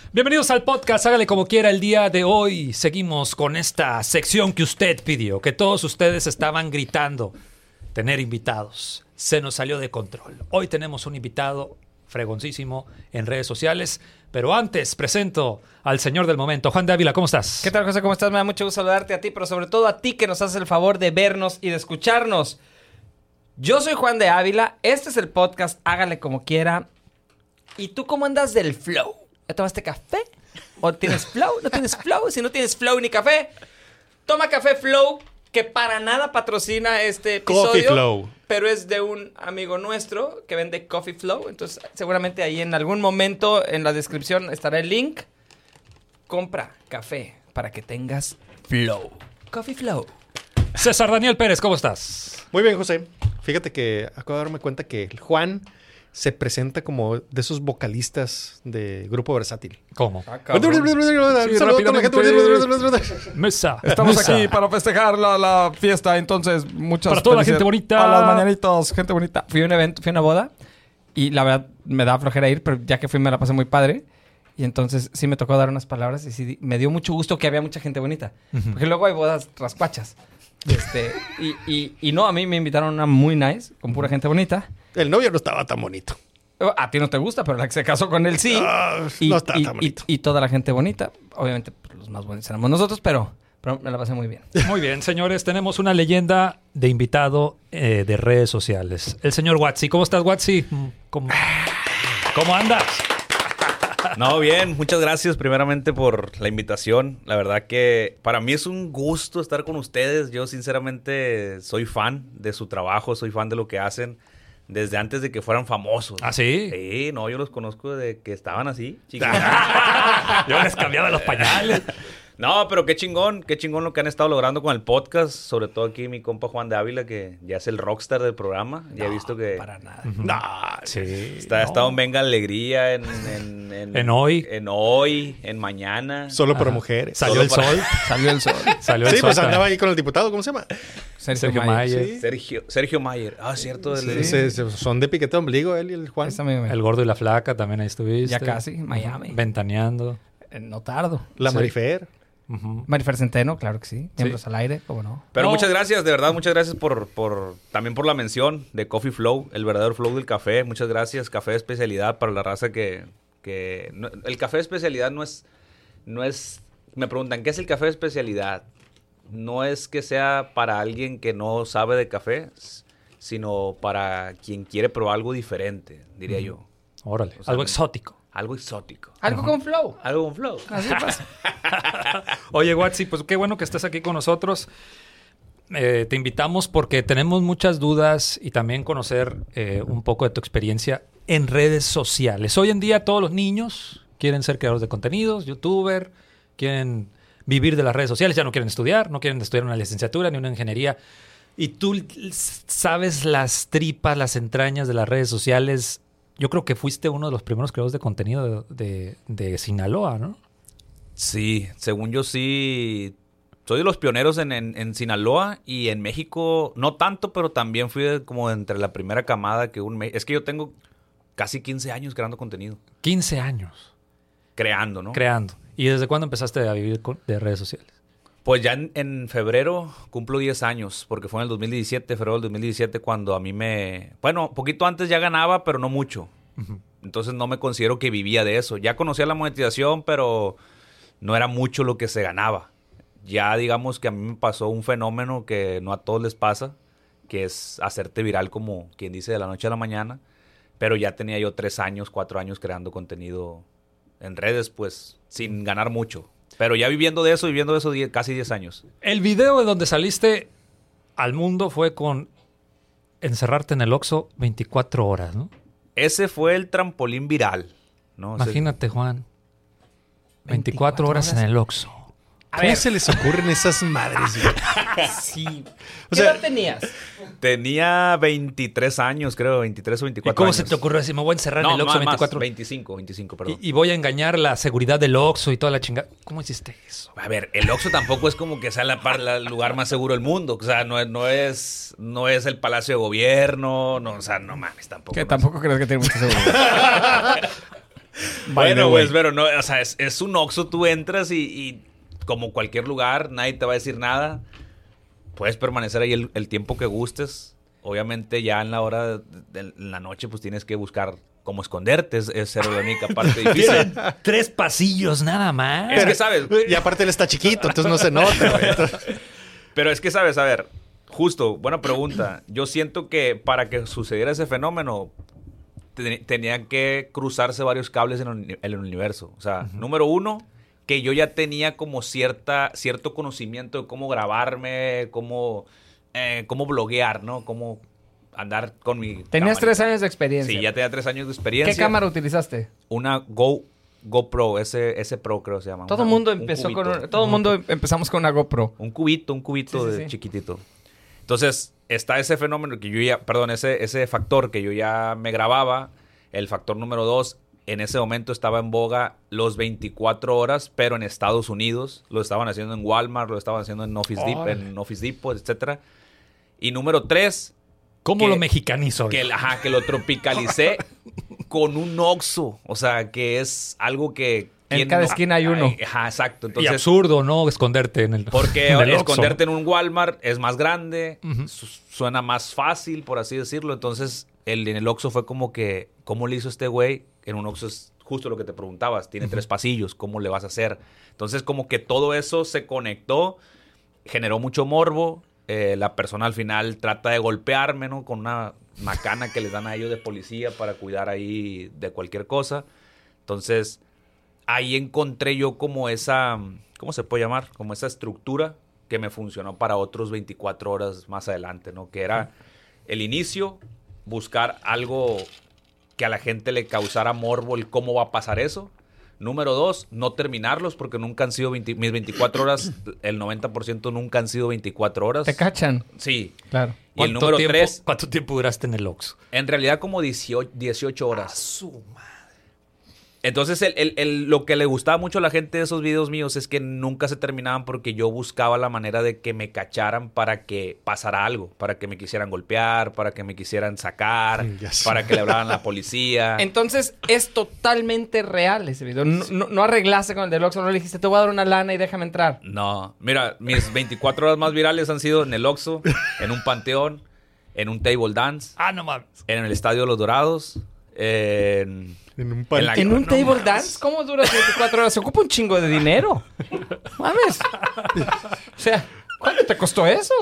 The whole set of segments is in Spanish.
Bienvenidos al podcast, hágale como quiera. El día de hoy seguimos con esta sección que usted pidió, que todos ustedes estaban gritando, tener invitados. Se nos salió de control. Hoy tenemos un invitado fregoncísimo en redes sociales, pero antes presento al señor del momento, Juan de Ávila. ¿Cómo estás? ¿Qué tal, José? ¿Cómo estás? Me da mucho gusto saludarte a ti, pero sobre todo a ti que nos haces el favor de vernos y de escucharnos. Yo soy Juan de Ávila, este es el podcast Hágale Como Quiera. ¿Y tú cómo andas del flow? ¿Ya tomaste café? ¿O tienes flow? ¿No tienes flow? Si no tienes flow ni café, toma café Flow, que para nada patrocina este episodio. Coffee Flow. Pero es de un amigo nuestro que vende Coffee Flow. Entonces, seguramente ahí en algún momento en la descripción estará el link. Compra café para que tengas flow. Coffee Flow. César Daniel Pérez, ¿cómo estás? Muy bien, José. Fíjate que acabo de darme cuenta que el Juan se presenta como de esos vocalistas de Grupo Versátil. ¿Cómo? Mesa. Estamos mesa. aquí para festejar la fiesta, entonces muchas Para toda la gente felicidades bonita. a las mañanitas, gente bonita. Fui a un evento, fui a una boda y la verdad me daba flojera ir, pero ya que fui me la pasé muy padre. Y entonces sí me tocó dar unas palabras y sí me dio mucho gusto que había mucha gente bonita. Porque luego hay bodas rascuachas. Y no, a mí me invitaron a una muy nice, con pura gente bonita. El novio no estaba tan bonito. A ti no te gusta, pero la que se casó con él sí. No estaba tan bonito. Y toda la gente bonita. Obviamente, pues, los más bonitos éramos nosotros, pero me la pasé muy bien. Muy bien, señores, tenemos una leyenda de invitado de redes sociales. El señor Watsi. ¿Cómo estás, Watsi? ¿Cómo andas? No, bien, muchas gracias primeramente por la invitación. La verdad que para mí es un gusto estar con ustedes. Yo sinceramente soy fan de su trabajo, soy fan de lo que hacen desde antes de que fueran famosos. ¿Ah, sí? Sí, no, yo los conozco de que estaban así, chicos. Yo les cambiaba los pañales. No, pero qué chingón lo que han estado logrando con el podcast. Sobre todo aquí mi compa Juan de Ávila, que ya es el rockstar del programa. Ya he visto que Para nada. No, Sí. ha estado en Venga Alegría, en Hoy. En Hoy, en Mañana. solo para mujeres. Salió el sol. Salió el sol. Salió el Sí, sol. pues andaba ahí con el diputado, ¿cómo se llama? Sergio Mayer. Sí. Sergio Mayer. Ah, cierto. Son de piquete de ombligo él y el Juan. Esa me- El gordo y la flaca también ahí estuviste. Ya casi, Miami. Ventaneando. No tardo. La Sí. Marifer. Ujú. Marifer Centeno, claro que sí. Miembros al aire, ¿cómo no? Pero No. muchas gracias, de verdad, muchas gracias también por la mención de Coffee Flow, el verdadero flow del café. Muchas gracias, café de especialidad para la raza el café de especialidad no es, me preguntan, ¿qué es el café de especialidad? No es que sea para alguien que no sabe de café, sino para quien quiere probar algo diferente, diría yo. Órale. O sea, Algo exótico. Algo exótico. Algo con flow. Algo con flow. Así pasa. Oye, Watsi, pues qué bueno que estés aquí con nosotros. Te invitamos porque tenemos muchas dudas y también conocer un poco de tu experiencia en redes sociales. Hoy en día todos los niños quieren ser creadores de contenidos, youtuber, quieren vivir de las redes sociales, ya no quieren estudiar una licenciatura ni una ingeniería. Y tú sabes las tripas, las entrañas de las redes sociales. Yo creo que fuiste uno de los primeros creadores de contenido de Sinaloa, ¿no? Sí, según yo sí, soy de los pioneros en Sinaloa y en México, no tanto, pero también fui como entre la primera camada que es que yo tengo casi 15 años creando contenido. 15 años Creando, ¿no? creando. ¿Y desde cuándo empezaste a vivir de redes sociales? Pues ya en febrero cumplo 10 años, porque fue en el 2017, febrero del 2017, cuando a mí bueno, poquito antes ya ganaba, pero no mucho. Entonces no me considero que vivía de eso. Ya conocía la monetización, pero no era mucho lo que se ganaba. Ya digamos que a mí me pasó un fenómeno que no a todos les pasa, que es hacerte viral como quien dice de la noche a la mañana. Pero ya tenía yo 3 años, 4 años creando contenido en redes, pues sin ganar mucho. Pero ya viviendo de eso casi 10 años. El video de donde saliste al mundo fue con encerrarte en el Oxxo 24 horas, ¿no? Ese fue el trampolín viral, ¿no? Imagínate, Juan. 24 horas en el Oxxo. ¿Cómo se les ocurren esas madres, güey? Sí. O ¿Qué sea, edad tenías? Tenía 23 años, creo, 23 o 24 ¿Y cómo años. se te ocurrió decir, me voy a encerrar en el Oxxo más, 24? 25, perdón. Y voy a engañar la seguridad del Oxxo y toda la chingada. ¿Cómo hiciste eso? A ver, el Oxxo tampoco es como que sea el lugar más seguro del mundo. O sea, no es el Palacio de Gobierno. No, o sea, no mames, tampoco. Que no tampoco crees que tiene mucho seguridad. Bueno, pues, pero no, o sea, es un Oxxo, tú entras y como cualquier lugar, nadie te va a decir nada. Puedes permanecer ahí el tiempo que gustes. Obviamente ya en la hora de la noche pues tienes que buscar cómo esconderte. Es la única parte difícil. 3 pasillos nada más. Es que sabes. Y aparte él está chiquito, entonces no se nota, güey. Pero es que sabes, a ver, justo, buena pregunta. Yo siento que para que sucediera ese fenómeno tenían que cruzarse varios cables en el universo. O sea, número uno, que yo ya tenía como cierto conocimiento de cómo grabarme, cómo bloguear, ¿no? Cómo andar con mi Tenías cámara. 3 años de experiencia. Sí, ya tenía 3 años de experiencia. ¿Qué cámara utilizaste? Una GoPro, ese Pro creo que se llama. Todo el mundo empezó todo el mundo empezamos con una GoPro. Un cubito Sí. chiquitito. Entonces, está ese fenómeno que yo ya, perdón, ese factor que yo ya me grababa. El factor número 2, en ese momento estaba en boga los 24 horas, pero en Estados Unidos. Lo estaban haciendo en Walmart, lo estaban haciendo en Office Depot, etcétera. Y número 3, ¿Cómo que- lo mexicanizo? que lo tropicalicé con un Oxxo. O sea, que es algo que... En ¿quién cada no? esquina hay uno. Ajá, exacto. Y Entonces, absurdo, ¿no? Esconderte en el porque en el Oxxo. esconderte en un Walmart es más grande, suena más fácil, por así decirlo. Entonces, en el Oxxo fue como que, ¿cómo le hizo este güey? En un Oxxo es justo lo que te preguntabas. Tiene 3 pasillos, ¿cómo le vas a hacer? Entonces, como que todo eso se conectó, generó mucho morbo. La persona al final trata de golpearme, ¿no? Con una macana que les dan a ellos de policía para cuidar ahí de cualquier cosa. Entonces, ahí encontré yo como esa, ¿cómo se puede llamar? Como esa estructura que me funcionó para otros 24 horas más adelante, ¿no? Que era el inicio, buscar algo que a la gente le causara morbo, el cómo va a pasar eso. Número 2, no terminarlos porque nunca han sido mis 24 horas, el 90% nunca han sido 24 horas. ¿Te cachan? Sí. Claro. Y el número 3, ¿Cuánto tiempo duraste en el Oxxo? en realidad como 18 horas. Su madre. Entonces, lo que le gustaba mucho a la gente de esos videos míos es que nunca se terminaban porque yo buscaba la manera de que me cacharan para que pasara algo, para que me quisieran golpear, para que me quisieran sacar, Ya sé. para que le hablaran a la policía. Entonces, es totalmente real ese video. No arreglaste con el del Oxxo, no le dijiste, te voy a dar una lana y déjame entrar. No, mira, mis 24 horas más virales han sido en el Oxxo, en un panteón, en un table dance, Ah, no mames. en el Estadio de los Dorados, en... En un En la- ¿En un no table mames. dance? ¿Cómo duras 24 horas? Se ocupa un chingo de dinero. Mames. O sea, ¿cuánto te costó eso?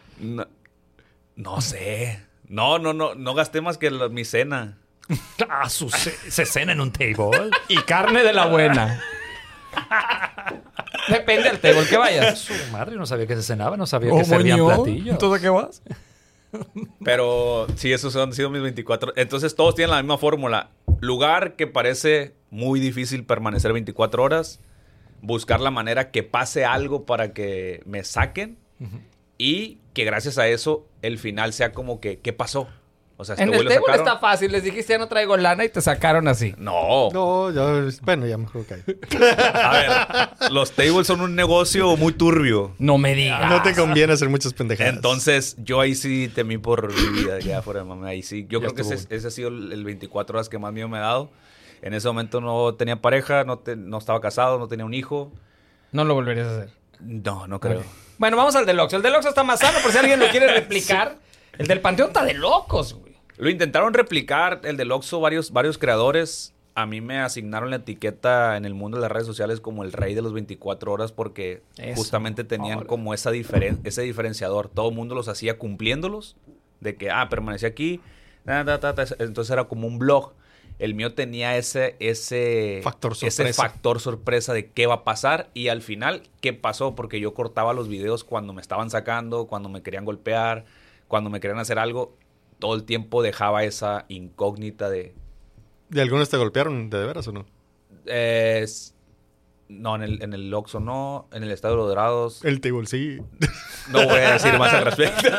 No sé. No gasté más que mi cena. Ah, se cena en un table. Y carne de la buena. Depende del table que vayas. Su madre, no sabía que se cenaba, no sabía que servían platillos. ¿Entonces a qué vas? Pero sí, esos han sido mis 24. Entonces todos tienen la misma fórmula. Lugar que parece muy difícil permanecer 24 horas. Buscar la manera que pase algo para que me saquen. Y que gracias a eso el final sea como que, ¿qué pasó? O sea, En este el güey lo table sacaron. está fácil. Les dijiste, ya no traigo lana y te sacaron así. No. No, bueno, ya mejor cae. A ver, los tables son un negocio muy turbio. No me digas. No te conviene hacer muchas pendejadas. Entonces, yo ahí sí temí por mi vida, ya fuera de mame. Ahí sí. Yo Ya creo que estuvo. ese ha sido el 24 horas que más miedo me ha dado. En ese momento no tenía pareja, no estaba casado, no tenía un hijo. No lo volverías a hacer. No creo. Bueno, vamos al del Oxxo. El del Oxxo está más sano por si alguien lo quiere replicar. El del Panteón está de locos, güey. Lo intentaron replicar, el del Oxxo, varios creadores. A mí me asignaron la etiqueta en el mundo de las redes sociales como el rey de los 24 horas porque Eso. justamente tenían Órale. como ese diferenciador. Todo el mundo los hacía cumpliéndolos. De que, permanecí aquí. Entonces era como un blog. El mío tenía ese Factor ese sorpresa. factor sorpresa de qué va a pasar y al final, ¿qué pasó? Porque yo cortaba los videos cuando me estaban sacando, cuando me querían golpear, cuando me querían hacer algo. Todo el tiempo dejaba esa incógnita de... ¿De algunos te golpearon de veras o no? No, en el Oxxo no, en el Estadio de los Dorados. El table sí. No voy a decir más al respecto.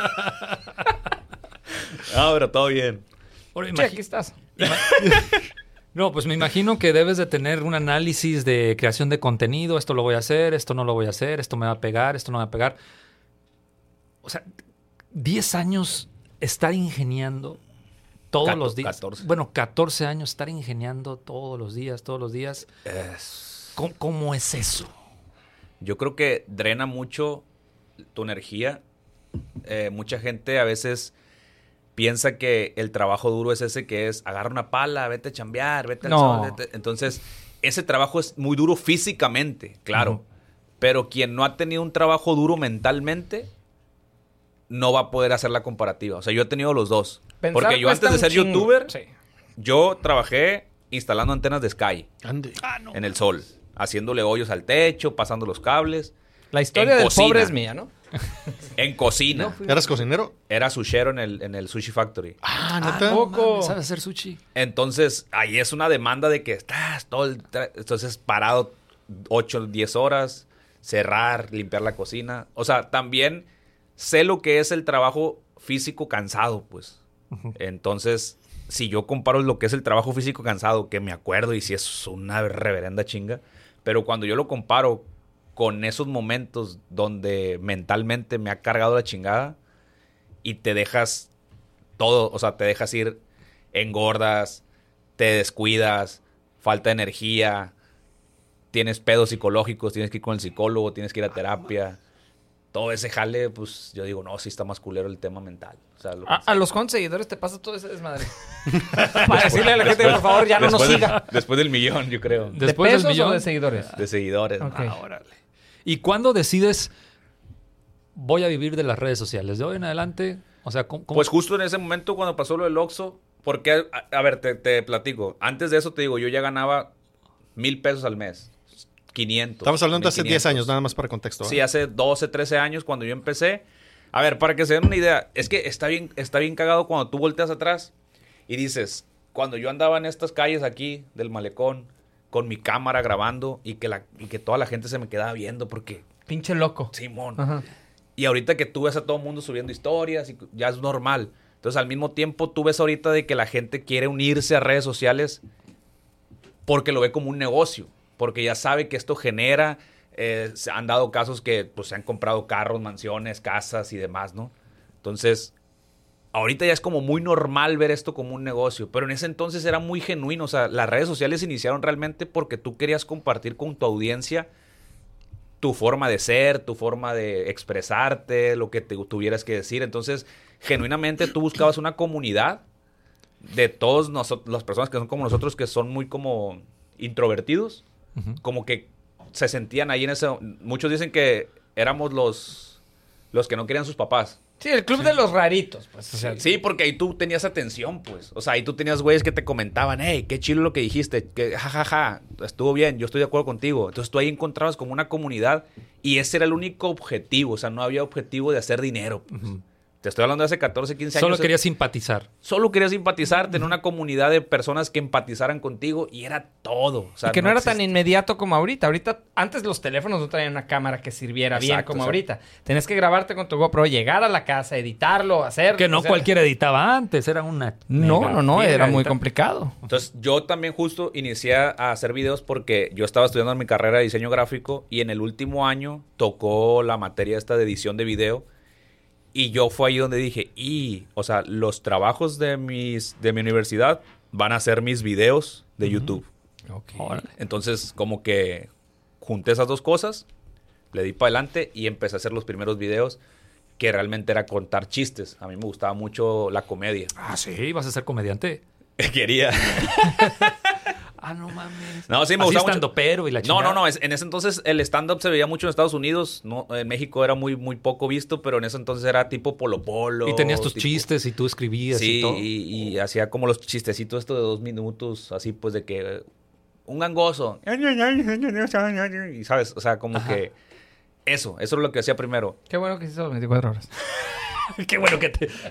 No, pero todo bien. Ahora, Che, aquí estás. No, pues me imagino que debes de tener un análisis de creación de contenido. Esto lo voy a hacer, esto no lo voy a hacer, esto me va a pegar, esto no me va a pegar. O sea, 10 años estar ingeniando todos los días. 14. Bueno, 14 años estar ingeniando todos los días. ¿Cómo es eso? Yo creo que drena mucho tu energía. Mucha gente a veces piensa que el trabajo duro es ese que es agarra una pala, vete a chambear, vete al sol. Entonces, ese trabajo es muy duro físicamente, claro. Pero quien no ha tenido un trabajo duro mentalmente no va a poder hacer la comparativa. O sea, yo he tenido los dos. Porque yo antes de ser youtuber, yo trabajé instalando antenas de Sky Ande. en el sol, haciéndole hoyos al techo, pasando los cables. La historia del pobre es mía, ¿no? En cocina. ¿Eras cocinero? Era sushero en el Sushi Factory. ¿Neta? Poco. ¿Sabes hacer sushi? Entonces, ahí es una demanda de que estás entonces parado 8, 10 horas, cerrar, limpiar la cocina. O sea, también sé lo que es el trabajo físico cansado, pues. Entonces, si yo comparo lo que es el trabajo físico cansado, que me acuerdo y si es una reverenda chinga, pero cuando yo lo comparo con esos momentos donde mentalmente me ha cargado la chingada y te dejas todo, o sea, te dejas ir, engordas, te descuidas, falta de energía, tienes pedos psicológicos, tienes que ir con el psicólogo, tienes que ir a terapia. Todo ese jale, pues yo digo, no, sí está más culero el tema mental. O sea, a los cuantos seguidores te pasa todo ese desmadre. Para decirle a la gente, por favor, ya no nos siga. Después del millón, yo creo. Después ¿De del pesos millón o de seguidores? De seguidores. Ok. Órale. ¿Y cuándo decides voy a vivir de las redes sociales? ¿De hoy en adelante? O sea, ¿cómo? Pues justo en ese momento cuando pasó lo del Oxxo, porque, a ver, te platico. Antes de eso te digo, yo ya ganaba 1,000 pesos al mes. 500. Estamos hablando de hace 10 1,500. años, nada más para contexto. Sí, hace 12, 13 años cuando yo empecé. A ver, para que se den una idea, es que está bien cagado cuando tú volteas atrás y dices, cuando yo andaba en estas calles aquí del malecón con mi cámara grabando y que toda la gente se me quedaba viendo porque... Pinche loco. Simón. Ajá. Y ahorita que tú ves a todo el mundo subiendo historias y ya es normal. Entonces, al mismo tiempo, tú ves ahorita de que la gente quiere unirse a redes sociales porque lo ve como un negocio. Porque ya sabe que esto genera... se han dado casos que pues, se han comprado carros, mansiones, casas y demás, ¿no? Entonces, ahorita ya es como muy normal ver esto como un negocio. Pero en ese entonces era muy genuino. O sea, las redes sociales iniciaron realmente porque tú querías compartir con tu audiencia tu forma de ser, tu forma de expresarte, lo que te tuvieras que decir. Entonces, genuinamente tú buscabas una comunidad de todos nosotros, las personas que son como nosotros, que son muy como introvertidos, como que se sentían ahí en ese... Muchos dicen que éramos los que no querían sus papás. Sí, el club de los raritos, pues. O sea, Sí, porque ahí tú tenías atención, pues. O sea, ahí tú tenías güeyes que te comentaban, hey, qué chido lo que dijiste, que jajaja, estuvo bien, yo estoy de acuerdo contigo. Entonces tú ahí encontrabas como una comunidad y ese era el único objetivo. O sea, no había objetivo de hacer dinero, pues. Te estoy hablando de hace 14, 15 años. Solo quería simpatizar. Solo querías simpatizar, tener una comunidad de personas que empatizaran contigo y era todo. O sea, y que no era tan existía. inmediato como ahorita. Ahorita, antes los teléfonos no traían una cámara que sirviera bien Exacto, como exacto. ahorita. Tenías que grabarte con tu GoPro, llegar a la casa, editarlo, hacer... Que no o sea, cualquiera editaba antes, era una... No, mega era muy editar. complicado. Entonces, yo también justo inicié a hacer videos porque yo estaba estudiando en mi carrera de diseño gráfico y en el último año tocó la materia esta de edición de video. Y yo fue ahí donde dije, o sea, los trabajos de mi universidad van a ser mis videos de YouTube. Órale. Entonces, como que junté esas dos cosas, le di para adelante y empecé a hacer los primeros videos que realmente era contar chistes. A mí me gustaba mucho la comedia. Ah, sí, vas a ser comediante. Quería. Ah, no mames. No, sí, me Así gustaba mucho. estandopero y la No, chingada. no. En ese entonces el stand-up se veía mucho en Estados Unidos. No, en México era muy, muy poco visto, pero en ese entonces era tipo Polo Polo. Y tenías tus tipo- chistes y tú escribías y Sí, todo. y hacía como los chistecitos estos de 2 minutos, así pues de que un gangoso. Y sabes, o sea, como Ajá. que eso es lo que hacía primero. Qué bueno que hiciste las 24 horas. Qué bueno que te...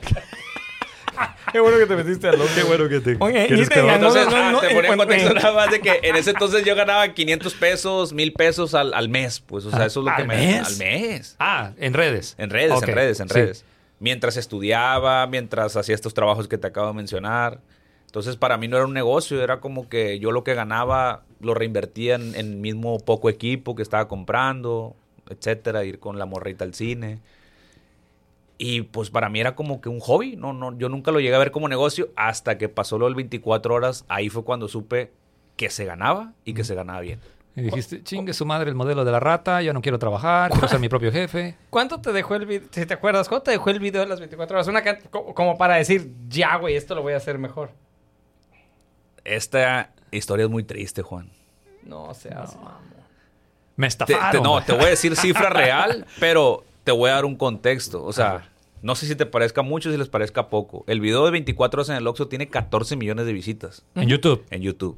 Qué bueno que te metiste al Qué bueno que te... Oye, ¿Quieres y te que- ganó- Entonces, te ponía en bueno, contexto nada más de que en ese entonces yo ganaba 500 pesos, 1,000 pesos al mes. Pues, o sea, eso es lo que ¿Al me... mes? Al mes. Ah, en redes. En redes, Ok, en redes. sí. Mientras estudiaba, mientras hacía estos trabajos que te acabo de mencionar. Entonces, para mí no era un negocio, era como que yo lo que ganaba lo reinvertía en el mismo poco equipo que estaba comprando, etcétera, ir con la morrita al cine. Y pues para mí era como que un hobby. No, yo nunca lo llegué a ver como negocio hasta que pasó lo del 24 horas. Ahí fue cuando supe que se ganaba y que se ganaba bien. Y dijiste, chingue su madre el modelo de la rata, yo no quiero trabajar, quiero ser mi propio jefe. ¿Cuánto te dejó el video? Si te acuerdas, ¿cuánto te dejó el video de las 24 horas? Como para decir, ya, güey, esto lo voy a hacer mejor. Esta historia es muy triste, Juan. No seas mamón. Me estafaron. Te voy a decir cifra real, pero te voy a dar un contexto. O sea, no sé si te parezca mucho o si les parezca poco. El video de 24 horas en el Oxxo tiene 14 millones de visitas. En YouTube. En YouTube.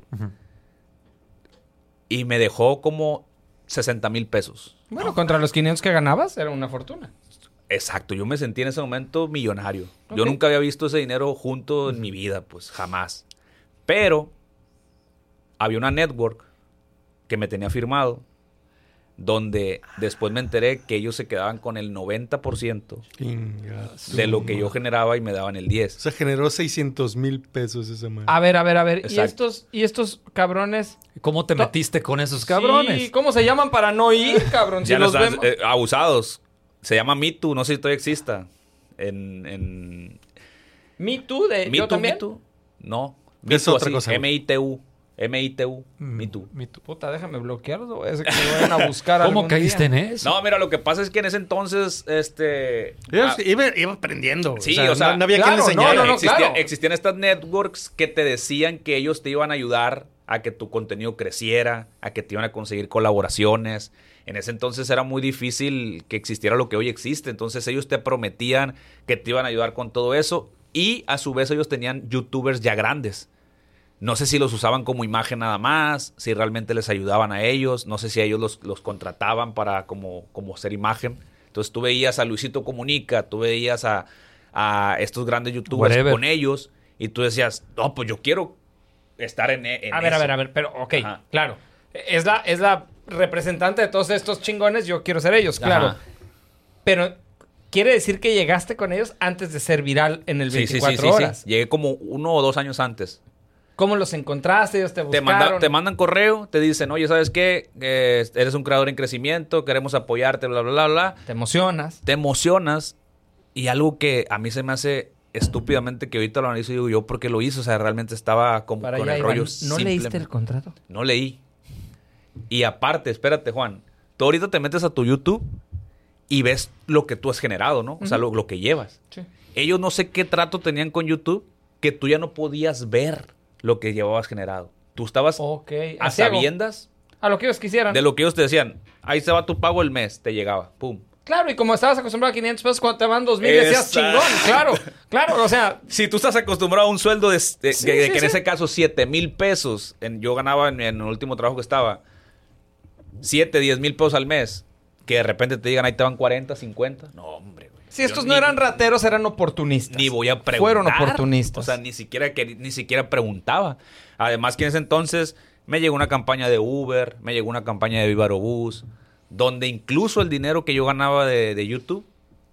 Y me dejó como 60,000 pesos. Bueno, contra los 500 que ganabas, era una fortuna. Exacto. Yo me sentí en ese momento millonario. Ok. Yo nunca había visto ese dinero junto en mi vida, pues jamás. Pero había una network que me tenía firmado, donde después me enteré que ellos se quedaban con el 90% Chinga de su lo que yo madre. generaba y me daban el 10. O sea, generó 600,000 pesos esa madre. A ver. Exacto. ¿Y estos cabrones? ¿Cómo te metiste con esos cabrones? Sí, ¿cómo se llaman para no ir, cabrón? Si Ya no los están vemos... abusados. Se llama Me Too, no sé si todavía exista. En ¿Me Too? Me ¿Yo Too, también? Me Too. No. Es Me Too, otra así, cosa. M-I-T-U. M-I-T-U. Me Too. Puta, déjame bloquearlo. Es que me vayan a buscar ¿Cómo algún caíste día. en eso? No, mira, lo que pasa es que en ese entonces, Iba aprendiendo. Sí, o sea, no había claro, quien le enseñara. no, claro. Existían estas networks que te decían que ellos te iban a ayudar a que tu contenido creciera, a que te iban a conseguir colaboraciones. En ese entonces era muy difícil que existiera lo que hoy existe. Entonces ellos te prometían que te iban a ayudar con todo eso. Y a su vez ellos tenían youtubers ya grandes. No sé si los usaban como imagen nada más, si realmente les ayudaban a ellos. No sé si a ellos los contrataban para como ser imagen. Entonces tú veías a Luisito Comunica, tú veías a estos grandes youtubers Whatever. con ellos. Y tú decías, no, pues yo quiero estar en A ver, pero ok, Ajá. claro. Es la representante de todos estos chingones, yo quiero ser ellos, claro. Ajá. Pero quiere decir que llegaste con ellos antes de ser viral en el 24 horas. Llegué como 1 o 2 años antes. ¿Cómo los encontraste? Ellos te buscaron. Te mandan correo, te dicen, oye, ¿sabes qué? Eres un creador en crecimiento, queremos apoyarte, bla, bla, bla, bla. Te emocionas. Te emocionas. Y algo que a mí se me hace estúpidamente, que ahorita lo analizo y digo yo, ¿por qué lo hice? O sea, realmente estaba como Para con allá el iban. rollo ¿No simplemente. leíste el contrato? No leí. Y aparte, espérate, Juan. Tú ahorita te metes a tu YouTube y ves lo que tú has generado, ¿no? O sea, lo que llevas. Sí. Ellos no sé qué trato tenían con YouTube que tú ya no podías ver lo que llevabas generado. Tú estabas Ok. a ciego. sabiendas A lo que ellos quisieran. de lo que ellos te decían. Ahí se va tu pago el mes. Te llegaba. Pum. Claro, y como estabas acostumbrado a 500 pesos, cuando te van 2,000 decías Exacto. chingón. Claro, o sea... Si tú estás acostumbrado a un sueldo de que sí, en sí. ese caso 7,000 pesos, yo ganaba en el último trabajo que estaba 7, 10,000 pesos al mes, que de repente te digan ahí te van 40, 50. No, hombre, güey. Si estos no eran rateros, eran oportunistas. Ni voy a preguntar. Fueron oportunistas. O sea, ni siquiera preguntaba. Además que en ese entonces me llegó una campaña de Uber, me llegó una campaña de Viva Aerobús, donde incluso el dinero que yo ganaba de YouTube,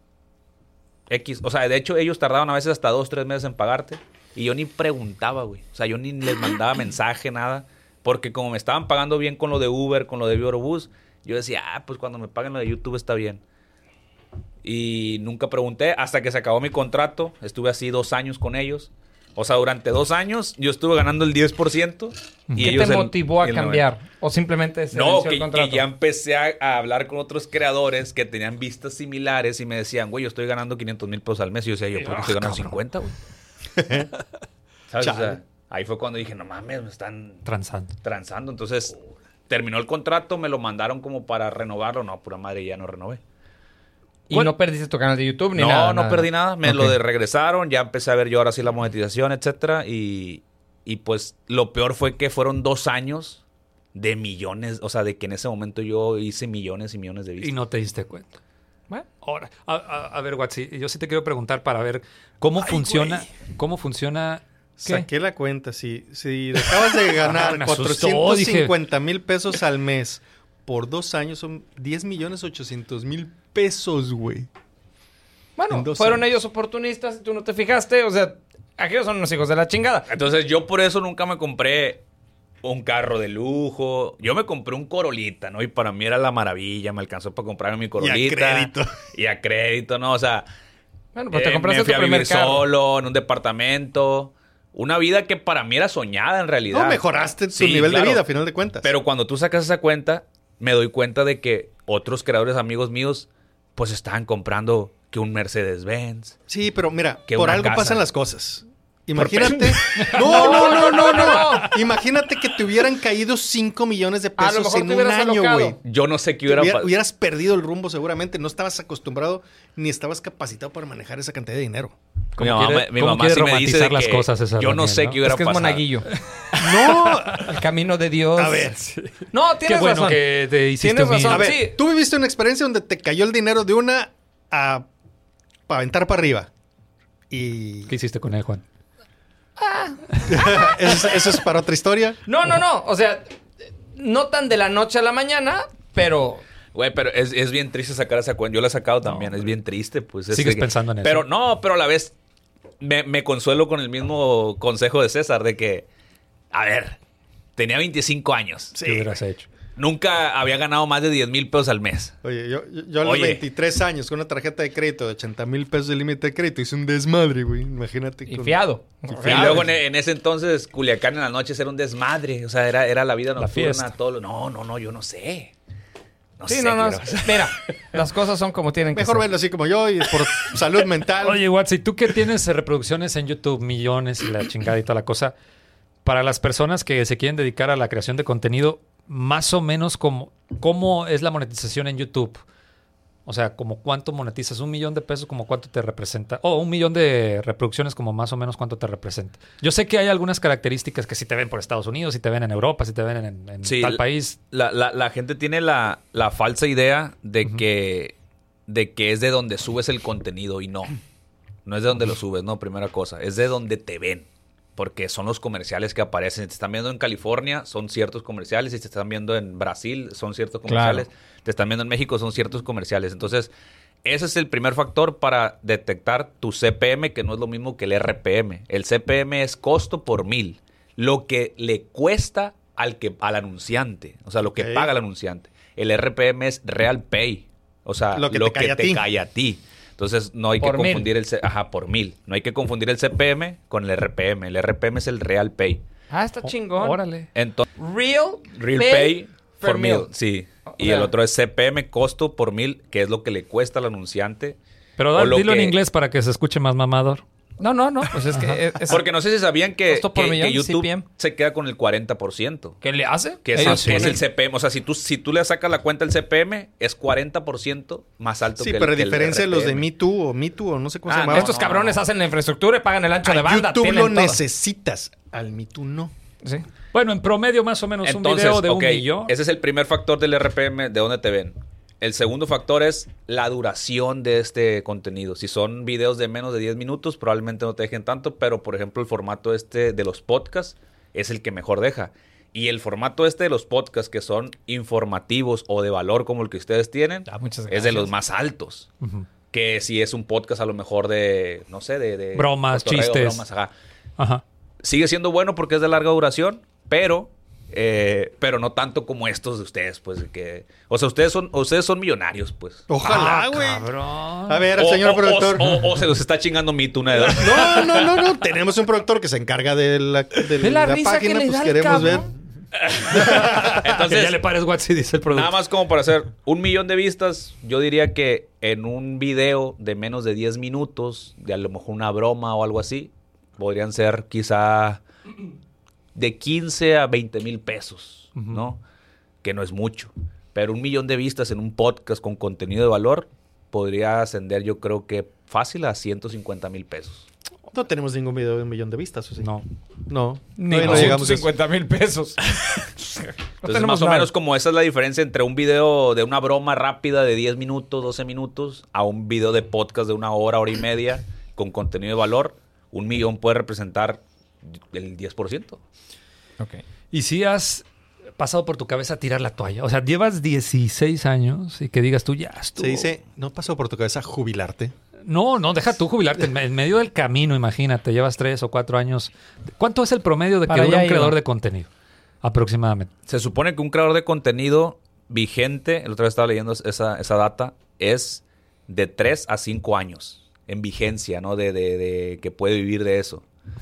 o sea, de hecho ellos tardaban a veces hasta 2, 3 meses en pagarte. Y yo ni preguntaba, güey. O sea, yo ni les mandaba mensaje, nada. Porque como me estaban pagando bien con lo de Uber, con lo de Viva Aerobús, yo decía, pues cuando me paguen lo de YouTube está bien. Y nunca pregunté hasta que se acabó mi contrato. Estuve así 2 años con ellos. O sea, durante 2 años yo estuve ganando el 10%. Y ¿Qué ellos te el- motivó a el cambiar? ¿O simplemente se no, venció el que contrato? ya empecé a hablar con otros creadores que tenían vistas similares y me decían, güey, yo estoy ganando 500,000 pesos al mes. Y yo decía, yo ¿por qué estoy ganando 50, güey? ¿Sabes? O sea, ahí fue cuando dije, no mames, me están transando. Entonces, terminó el contrato, me lo mandaron como para renovarlo. No, pura madre, ya no renové. Y no perdiste tu canal de YouTube ni No, nada. no perdí nada. Me Ok. lo regresaron. Ya empecé a ver yo ahora sí la monetización, etcétera. Y pues lo peor fue que fueron 2 años de millones. O sea, de que en ese momento yo hice millones y millones de vistas. Y no te diste cuenta. Bueno, Ahora, a ver, Watsi, yo sí te quiero preguntar para ver cómo funciona. ¿Cómo funciona? ¿Qué? Saqué la cuenta. Si acabas de ganar Me asustó, 450,000 pesos al mes por 2 años, son 10,800,000 pesos, güey. En bueno, 2 fueron años. ellos oportunistas y tú no te fijaste. O sea, aquellos son unos hijos de la chingada. Entonces yo por eso nunca me compré un carro de lujo. Yo me compré un Corolita, ¿no? Y para mí era la maravilla. Me alcanzó para comprarme mi Corolita. crédito. Y a crédito, ¿no? O sea, Bueno, pues te compraste me fui tu a vivir primer carro. solo, en un departamento. Una vida que para mí era soñada en realidad. No, mejoraste tu Sí, nivel claro. de vida, a final de cuentas. Pero cuando tú sacas esa cuenta, me doy cuenta de que otros creadores amigos míos, pues estaban comprando que un Mercedes-Benz. Sí, pero mira, Que por una algo casa. pasan las cosas. Imagínate. No. Imagínate que te hubieran caído 5 millones de A lo pesos mejor en te un hubieras año, alocado. güey. Yo no sé qué hubiera pasado. Hubieras perdido el rumbo seguramente. No estabas acostumbrado ni estabas capacitado para manejar esa cantidad de dinero. Mi ¿Cómo mamá, quiere- mi cómo mamá quiere sí me dice de romantizar las que cosas esa yo no Daniel, sé ¿no? qué hubiera Es que es pasado. monaguillo. No. El camino de Dios. A ver. No, Qué tienes bueno razón. que te hiciste Tienes razón. humilde. A ver, Sí. tú viviste una experiencia donde te cayó el dinero de una a para aventar para arriba. Y ¿Qué hiciste con él, Juan? eso es para otra historia. No. O sea, no tan de la noche a la mañana, pero... Güey, pero es bien triste sacar esa cuenta. Yo la he sacado también. Es bien triste, pues. ¿Sigues pensando en eso? Pero no, pero a la vez me consuelo con el mismo consejo de César de que, a ver, tenía 25 años. ¿Qué hubieras hecho? Nunca había ganado más de 10,000 pesos al mes. Oye, yo a los Oye. 23 años con una tarjeta de crédito de 80,000 pesos de límite de crédito hice un desmadre, güey. Imagínate. Y con- fiado. Y luego en ese entonces, Culiacán en las noches era un desmadre. O sea, era la vida nocturna. fiesta. Todo no, yo no sé. No Sí, sé no. qué hubiera pasado. Mira, las cosas son como tienen que Mejor ser. verlo así como yo y por salud mental. Oye, Watsi, tú que tienes reproducciones en YouTube, millones y la chingada y toda la cosa, para las personas que se quieren dedicar a la creación de contenido, más o menos ¿cómo es la monetización en YouTube? O sea, como cuánto monetizas, $1 millón de pesos, como cuánto te representa, o 1 millón de reproducciones, como más o menos cuánto te representa. Yo sé que hay algunas características que si te ven por Estados Unidos, si te ven en Europa, si te ven en Sí, tal país. La gente tiene la falsa idea de que es de donde subes el contenido y no. No es de donde lo subes, no, primera cosa. Es de donde te ven. Porque son los comerciales que aparecen. Si te están viendo en California, son ciertos comerciales. Si te están viendo en Brasil, son ciertos comerciales. Claro. Te están viendo en México, son ciertos comerciales. Entonces, ese es el primer factor para detectar tu CPM, que no es lo mismo que el RPM. El CPM es costo por 1,000. Lo que le cuesta al anunciante. O sea, lo que Ok. paga el anunciante. El RPM es Real Pay. O sea, Lo que te cae a ti. Entonces, no hay que Por 1,000. confundir por 1,000. No hay que confundir el CPM con el RPM. El RPM es el Real Pay. Ah, está chingón. Órale. Entonces, Real Pay per for 1,000. Sí. Y sea- el otro es CPM, costo por 1,000, que es lo que le cuesta al anunciante. Pero O lo dilo en que- inglés para que se escuche más mamador. No. Pues es que... es- Porque no sé si sabían que, Costo por que millón, YouTube CPM. se queda con el 40%. ¿Qué le hace? Que es, Ellos que es ponen- el CPM. O sea, si tú le sacas la cuenta del CPM, es 40% más alto Sí, que el pero a que el diferencia de los de RPM. Me Too o no sé cómo se Ah, llama. Estos cabrones hacen la infraestructura y pagan el ancho de A banda. YouTube tienen lo todo. necesitas. Al Me Too no. Sí. Bueno, en promedio más o menos Entonces, un video de ok, 1 millón. ese es el primer factor del RPM, de dónde te ven. El segundo factor es la duración de este contenido. Si son videos de menos de 10 minutos, probablemente no te dejen tanto, pero por ejemplo el formato de los podcasts es el que mejor deja. Y el formato de los podcasts que son informativos o de valor como el que ustedes tienen, Ah, muchas es de gracias. los más altos. Que si es un podcast a lo mejor de, no sé, de Bromas, cotorreo, chistes. bromas, ajá. Ajá. Sigue siendo bueno porque es de larga duración, pero no tanto como estos de ustedes, pues que, o sea, ustedes son millonarios, pues. Ojalá, güey. Cabrón. A ver, señor productor. O se los está chingando Mito una de dos. No. Tenemos un productor que se encarga de la Ve la risa página, que le pues da el queremos ver. cabrón. Que Entonces, ya le pares WhatsApp, dice el producto. nada más como para hacer 1 millón de vistas, yo diría que en un video de menos de 10 minutos, de a lo mejor una broma o algo así, podrían ser quizá de 15 a 20 mil pesos, ¿no? Que no es mucho. Pero 1 millón de vistas en un podcast con contenido de valor podría ascender, yo creo que fácil a 150 mil pesos. No tenemos ningún video de 1 millón de vistas, ¿o sí? No. No. Ni Todavía no llegamos a eso. 250,000 pesos. Entonces, más o menos como esa es la diferencia entre un video de una broma rápida de 10 minutos, 12 minutos, a un video de podcast de 1 hora, hora y media, con contenido de valor. 1 millón puede representar el 10%. Ok. ¿Y si has pasado por tu cabeza tirar la toalla? O sea, llevas 16 años y que digas tú, ya estuvo. Se dice, ¿no pasó por tu cabeza jubilarte? No, deja tú jubilarte. En medio del camino, imagínate, llevas 3 o 4 años. ¿Cuánto es el promedio de que Para dura allá un creador iba. de contenido? Aproximadamente. Se supone que un creador de contenido vigente, el otro día estaba leyendo esa data, es de 3 a 5 años. en vigencia, ¿no? De que puede vivir de eso.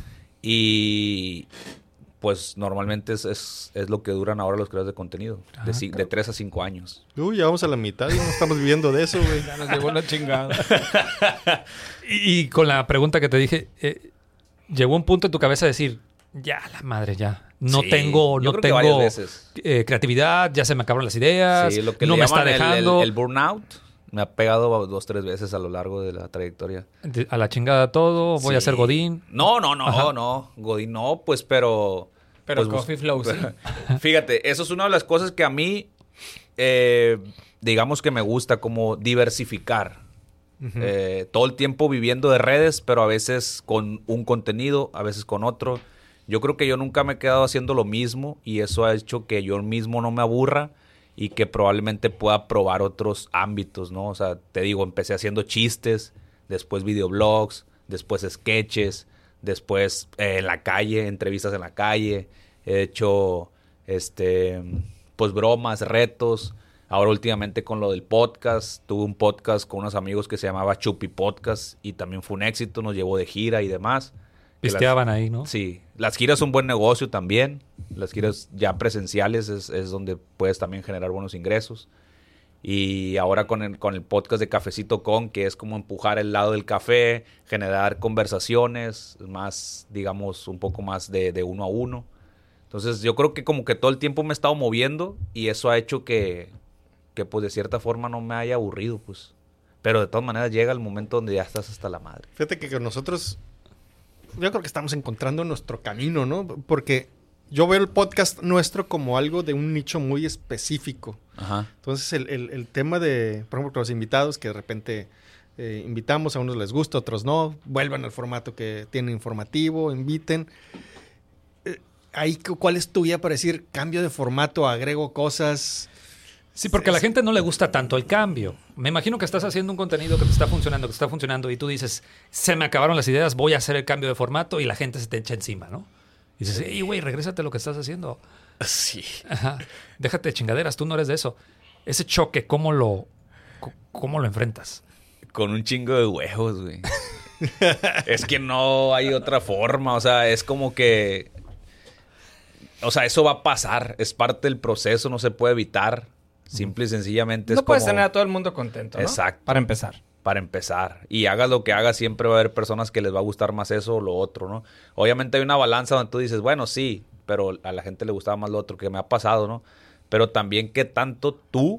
Y pues normalmente es lo que duran ahora los creadores de contenido, de 3 a 5 años. Uy, ya vamos a la mitad y no estamos viviendo de eso, güey. Ya nos llegó la chingada. Y con la pregunta que te dije, llegó un punto en tu cabeza de decir, ya, la madre, ya. No Sí, tengo yo creo que varias veces. creatividad, ya se me acabaron las ideas, Sí, lo que no le me está llaman dejando. el burnout me ha pegado 2, 3 veces a lo largo de la trayectoria. A la chingada todo, voy a Sí. ser Godín. No, Ajá. no. Godín no, pues, pero... Pero pues, Coffee Flow, sí. Fíjate, eso es una de las cosas que a mí, digamos que me gusta, como diversificar. Todo el tiempo viviendo de redes, pero a veces con un contenido, a veces con otro. Yo creo que yo nunca me he quedado haciendo lo mismo y eso ha hecho que yo mismo no me aburra y que probablemente pueda probar otros ámbitos, ¿no? O sea, te digo, empecé haciendo chistes, después videoblogs, después sketches, después en la calle, entrevistas en la calle. He hecho, pues bromas, retos. Ahora últimamente con lo del podcast, tuve un podcast con unos amigos que se llamaba Chupi Podcast y también fue un éxito, nos llevó de gira y demás. Pisteaban ahí, ¿no? Sí, las giras son buen negocio también. Las giras ya presenciales es donde puedes también generar buenos ingresos. Y ahora con el podcast de Cafecito Con, que es como empujar el lado del café, generar conversaciones más, digamos, un poco más de uno a uno. Entonces yo creo que como que todo el tiempo me he estado moviendo y eso ha hecho que pues de cierta forma no me haya aburrido, pues. Pero de todas maneras llega el momento donde ya estás hasta la madre. Fíjate que nosotros, yo creo que estamos encontrando nuestro camino, ¿no? Porque yo veo el podcast nuestro como algo de un nicho muy específico. Ajá. Entonces, el tema de, por ejemplo, con los invitados que de repente invitamos, a unos les gusta, a otros no, vuelvan al formato que tienen informativo, inviten. Ahí, ¿cuál es tu guía para decir cambio de formato, agrego cosas? Sí, porque a la gente no le gusta tanto el cambio. Me imagino que estás haciendo un contenido que te está funcionando y tú dices, se me acabaron las ideas, voy a hacer el cambio de formato y la gente se te echa encima, ¿no? Y dices, ey, güey, regrésate a lo que estás haciendo. Sí. Ajá. Déjate de chingaderas, tú no eres de eso. Ese choque, ¿cómo lo enfrentas? Con un chingo de huevos, güey. Es que no hay otra forma. O sea, es como que... O sea, eso va a pasar. Es parte del proceso, no se puede evitar. Simple y sencillamente es No puedes como... tener a todo el mundo contento, ¿no? Exacto. Para empezar. Para empezar. Y hagas lo que hagas, siempre va a haber personas que les va a gustar más eso o lo otro, ¿no? Obviamente hay una balanza donde tú dices, bueno, sí, pero a la gente le gustaba más lo otro, que me ha pasado, ¿no? Pero también qué tanto tú...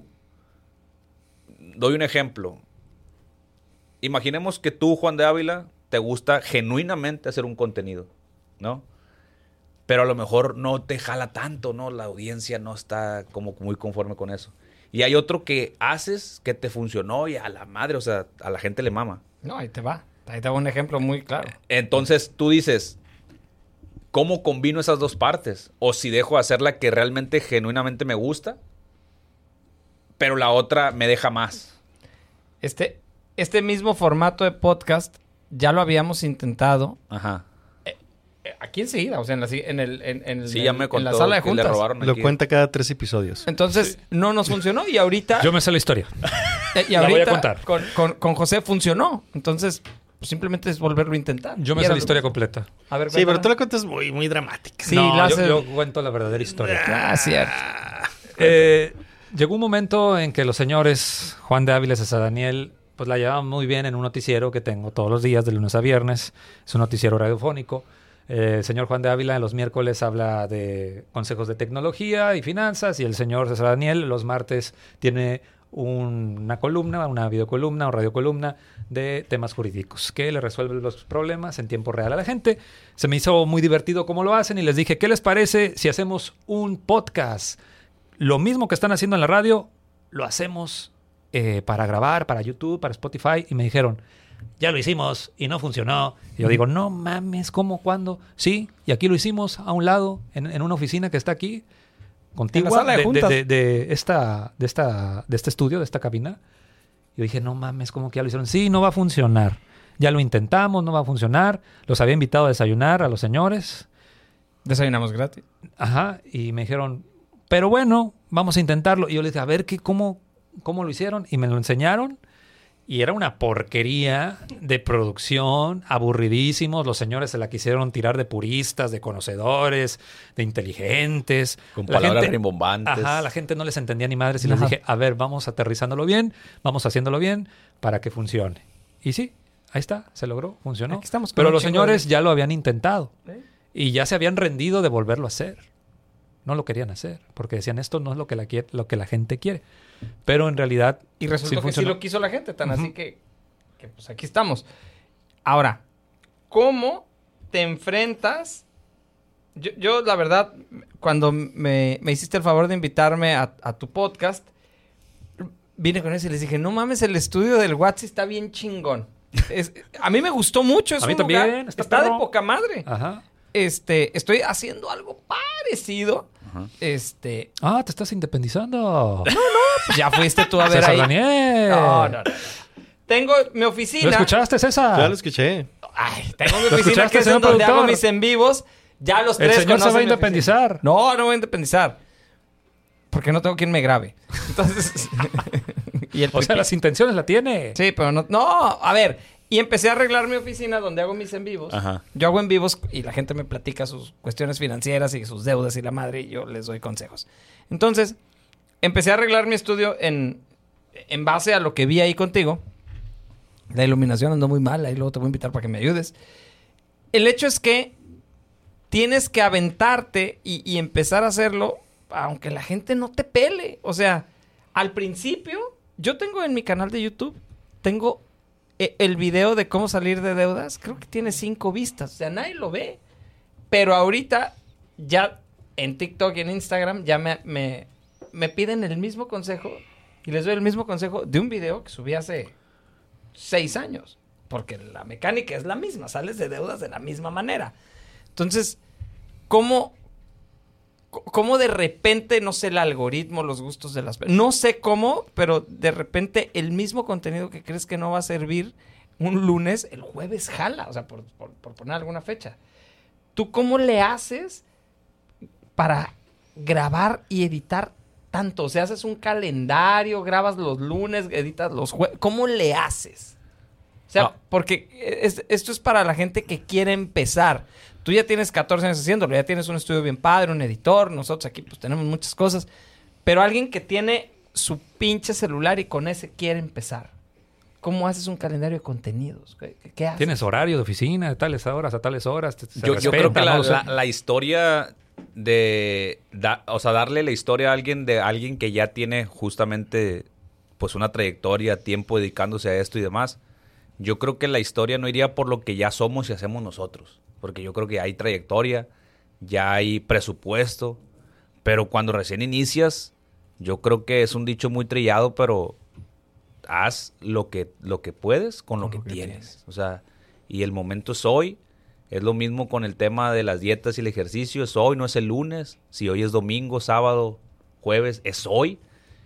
Doy un ejemplo. Imaginemos que tú, Juan de Ávila, te gusta genuinamente hacer un contenido, ¿no? Pero a lo mejor no te jala tanto, ¿no? La audiencia no está como muy conforme con eso. Y hay otro que haces que te funcionó y a la madre, o sea, a la gente le mama. No, ahí te va. Ahí te va un ejemplo muy claro. Entonces tú dices, ¿cómo combino esas dos partes? O si dejo hacer la que realmente, genuinamente me gusta, pero la otra me deja más. Este mismo formato de podcast ya lo habíamos intentado Ajá. aquí enseguida, o sea, Sí, ya me en contó la sala de que le juntas. robaron Lo aquí. cuenta cada 3 episodios. Entonces, no nos funcionó y ahorita... Yo me sé la historia. y la voy a ahorita contar. con José funcionó. Entonces, pues, simplemente es volverlo a intentar. Yo me sé la historia completa. A ver, Sí, pero cuéntala. tú la cuentas muy, muy dramática. Sí, No, la hace- yo cuento la verdadera historia. Ah, cierto. Llegó un momento en que los señores Juan de Ávila y César Daniel pues la llevaban muy bien en un noticiero que tengo todos los días de lunes a viernes. Es un noticiero radiofónico. El señor Juan de Ávila los miércoles habla de consejos de tecnología y finanzas y el señor César Daniel los martes tiene una columna, una videocolumna o radiocolumna de temas jurídicos que le resuelven los problemas en tiempo real a la gente. Se me hizo muy divertido cómo lo hacen y les dije, ¿qué les parece si hacemos un podcast? Lo mismo que están haciendo en la radio, lo hacemos para grabar, para YouTube, para Spotify. Y me dijeron, ya lo hicimos y no funcionó. Y yo digo, no mames, ¿cómo? ¿Cuándo? Sí, y aquí lo hicimos a un lado, en una oficina que está aquí, contigua, En la sala de juntas. de este estudio, de esta cabina. Yo dije, no mames, ¿cómo que ya lo hicieron? Sí, no va a funcionar. Ya lo intentamos, no va a funcionar. Los había invitado a desayunar a los señores. Desayunamos gratis. Ajá, y me dijeron, pero bueno, vamos a intentarlo. Y yo les dije, a ver, ¿cómo lo hicieron? Y me lo enseñaron. Y era una porquería de producción, aburridísimos. Los señores se la quisieron tirar de puristas, de conocedores, de inteligentes. Con La palabras gente- rimbombantes. Ajá, la gente no les entendía ni madres y les dije, a ver, vamos aterrizándolo bien, vamos haciéndolo bien para que funcione. Y sí, ahí está, se logró, funcionó. Aquí estamos con Pero un los chingo de- señores ya lo habían intentado ¿Eh? y ya se habían rendido de volverlo a hacer. No lo querían hacer porque decían, esto no es lo que la gente quiere. Pero en realidad Y resultó que sí funcionó. lo quiso la gente, tan así que pues aquí estamos. Ahora, ¿cómo te enfrentas? Yo, la verdad, cuando me hiciste el favor de invitarme a tu podcast, vine con eso y les dije, no mames, el estudio del WhatsApp está bien chingón. A mí me gustó mucho. Es A mí un también, lugar- está está de perro. poca madre. Ajá. Estoy haciendo algo parecido. Ajá. Ah, te estás independizando. Pues ya fuiste tú a ver César ahí. Daniel. No. Tengo mi ¿Lo oficina. escuchaste, César? Ya lo escuché. Ay, tengo mi ¿Lo oficina escuchaste, que es en señor donde hago productor? mis en vivos. Ya los El tres señor se va a conocen mi independizar. oficina. No me voy a independizar. Porque no tengo quien me grabe. Entonces... y el O sea, pipi- las intenciones la tiene. Sí, pero no... No, a ver. Y empecé a arreglar mi oficina donde hago mis en vivos. Ajá. Yo hago en vivos y la gente me platica sus cuestiones financieras y sus deudas y la madre y yo les doy consejos. Entonces, empecé a arreglar mi estudio en base a lo que vi ahí contigo. La iluminación andó muy mal, ahí luego te voy a invitar para que me ayudes. El hecho es que tienes que aventarte y empezar a hacerlo aunque la gente no te pele. O sea, al principio, yo tengo en mi canal de YouTube, tengo el video de cómo salir de deudas, creo que tiene 5 vistas. O sea, nadie lo ve. Pero ahorita, ya en TikTok y en Instagram, ya me piden el mismo consejo. Y les doy el mismo consejo de un video que subí hace 6 años. Porque la mecánica es la misma. Sales de deudas de la misma manera. Entonces, ¿cómo de repente, no sé, el algoritmo, los gustos de las... No sé cómo, pero de repente el mismo contenido que crees que no va a servir un lunes, el jueves jala. O sea, por poner alguna fecha. ¿Tú cómo le haces para grabar y editar tanto? O sea, haces un calendario, grabas los lunes, editas los jueves. ¿Cómo le haces? O sea, porque esto es para la gente que quiere empezar. Tú ya tienes 14 años haciéndolo, ya tienes un estudio bien padre, un editor. Nosotros aquí pues tenemos muchas cosas. Pero alguien que tiene su pinche celular y con ese quiere empezar. ¿Cómo haces un calendario de contenidos? ¿Qué haces? Tienes horario de oficina de tales horas a tales horas. Yo creo que no lo sé. la historia de... o sea, darle la historia a alguien que ya tiene justamente pues una trayectoria, tiempo dedicándose a esto y demás. Yo creo que la historia no iría por lo que ya somos y hacemos nosotros. Porque yo creo que hay trayectoria, ya hay presupuesto. Pero cuando recién inicias, yo creo que es un dicho muy trillado, pero haz lo que puedes con lo que tienes. O sea, y el momento es hoy. Es lo mismo con el tema de las dietas y el ejercicio. Es hoy, no es el lunes. Si hoy es domingo, sábado, jueves, es hoy.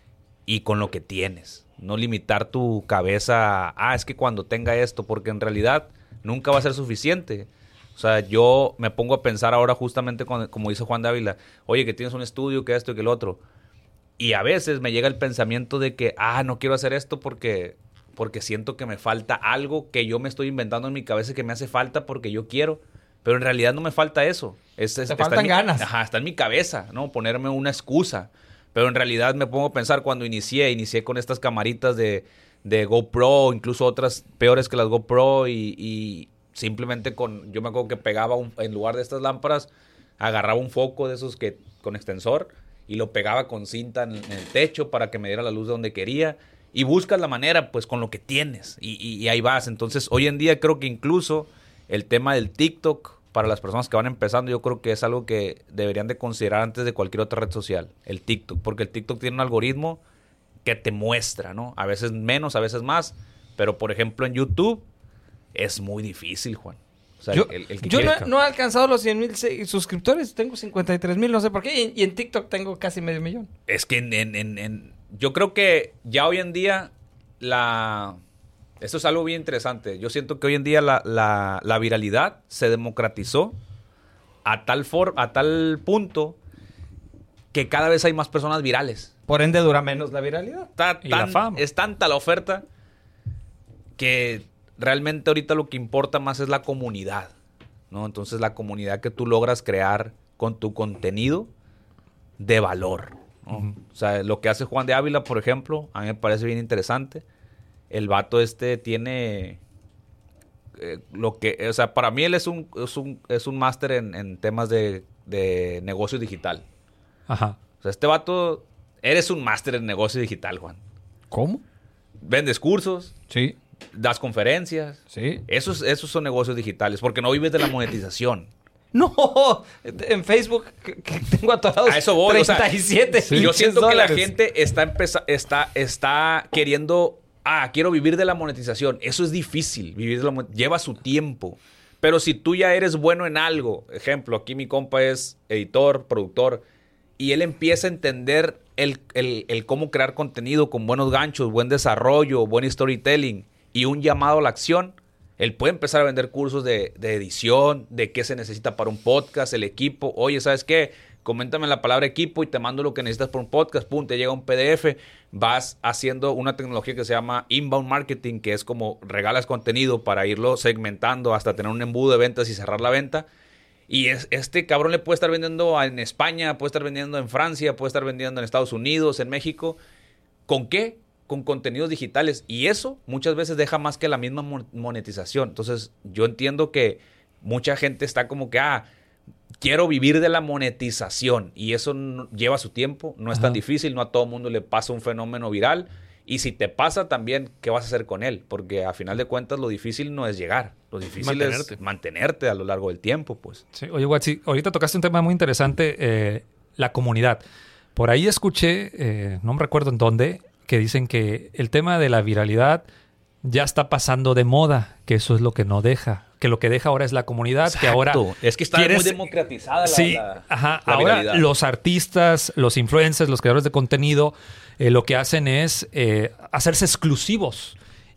Y con lo que tienes. No limitar tu cabeza a, es que cuando tenga esto, porque en realidad nunca va a ser suficiente. O sea, yo me pongo a pensar ahora justamente como dice Juan Dávila, oye, que tienes un estudio, que esto y que el otro. Y a veces me llega el pensamiento de que, no quiero hacer esto porque siento que me falta algo que yo me estoy inventando en mi cabeza que me hace falta porque yo quiero. Pero en realidad no me falta eso. Te faltan ganas. Ajá, está en mi cabeza, ¿no? Ponerme una excusa. Pero en realidad me pongo a pensar cuando inicié con estas camaritas de GoPro, incluso otras peores que las GoPro y simplemente yo me acuerdo que pegaba en lugar de estas lámparas, agarraba un foco de esos que con extensor y lo pegaba con cinta en el techo para que me diera la luz de donde quería. Y buscas la manera, pues, con lo que tienes. Y ahí vas. Entonces, hoy en día creo que incluso el tema del TikTok, para las personas que van empezando, yo creo que es algo que deberían de considerar antes de cualquier otra red social. El TikTok. Porque el TikTok tiene un algoritmo que te muestra, ¿no? A veces menos, a veces más. Pero, por ejemplo, en YouTube es muy difícil, Juan. O sea, Yo el que yo quiere... no he alcanzado los 100,000 suscriptores. Tengo 53,000, no sé por qué. Y en TikTok tengo casi 500,000. Es que yo creo que ya hoy en día esto es algo bien interesante. Yo siento que hoy en día la viralidad se democratizó a tal punto que cada vez hay más personas virales. Por ende dura menos la viralidad. Y la fama. Es tanta la oferta que realmente ahorita lo que importa más es la comunidad, ¿no? Entonces, la comunidad que tú logras crear con tu contenido de valor, ¿no? O sea, lo que hace Juan de Ávila, por ejemplo, a mí me parece bien interesante. El vato tiene o sea, para mí él es un máster en temas de negocio digital. Ajá. O sea, este vato, eres un máster en negocio digital, Juan. ¿Cómo? Vendes cursos, Sí, das conferencias. sí. Esos son negocios digitales, porque no vives de la monetización. No, en Facebook que tengo atorados A eso voy, o sea, 37 Y yo siento que la dólares. gente está queriendo, quiero vivir de la monetización. Eso es difícil, lleva su tiempo. Pero si tú ya eres bueno en algo, ejemplo, aquí mi compa es editor, productor, y él empieza a entender el cómo crear contenido con buenos ganchos, buen desarrollo, buen storytelling y un llamado a la acción, él puede empezar a vender cursos de edición, de qué se necesita para un podcast, el equipo. Oye, ¿sabes qué? Coméntame la palabra equipo y te mando lo que necesitas para un podcast. Pum, te llega un PDF. Vas haciendo una tecnología que se llama inbound marketing, que es como regalas contenido para irlo segmentando hasta tener un embudo de ventas y cerrar la venta. Y este cabrón le puede estar vendiendo en España, puede estar vendiendo en Francia, puede estar vendiendo en Estados Unidos, en México. ¿Con qué? Con contenidos digitales. Y eso muchas veces deja más que la misma monetización. Entonces, yo entiendo que mucha gente está como que, quiero vivir de la monetización. Y eso lleva su tiempo, no es tan difícil, no a todo mundo le pasa un fenómeno viral. Y si te pasa también, ¿qué vas a hacer con él? Porque a final de cuentas lo difícil no es llegar. Lo difícil es mantenerte a lo largo del tiempo, pues. Sí. Oye, Watsi, ahorita tocaste un tema muy interesante, la comunidad. Por ahí escuché, no me recuerdo en dónde, que dicen que el tema de la viralidad ya está pasando de moda, que eso es lo que no deja. Que lo que deja ahora es la comunidad, Exacto. que ahora... Es que está muy democratizada la ahora viralidad. los artistas, los influencers, los creadores de contenido, lo que hacen es hacerse exclusivos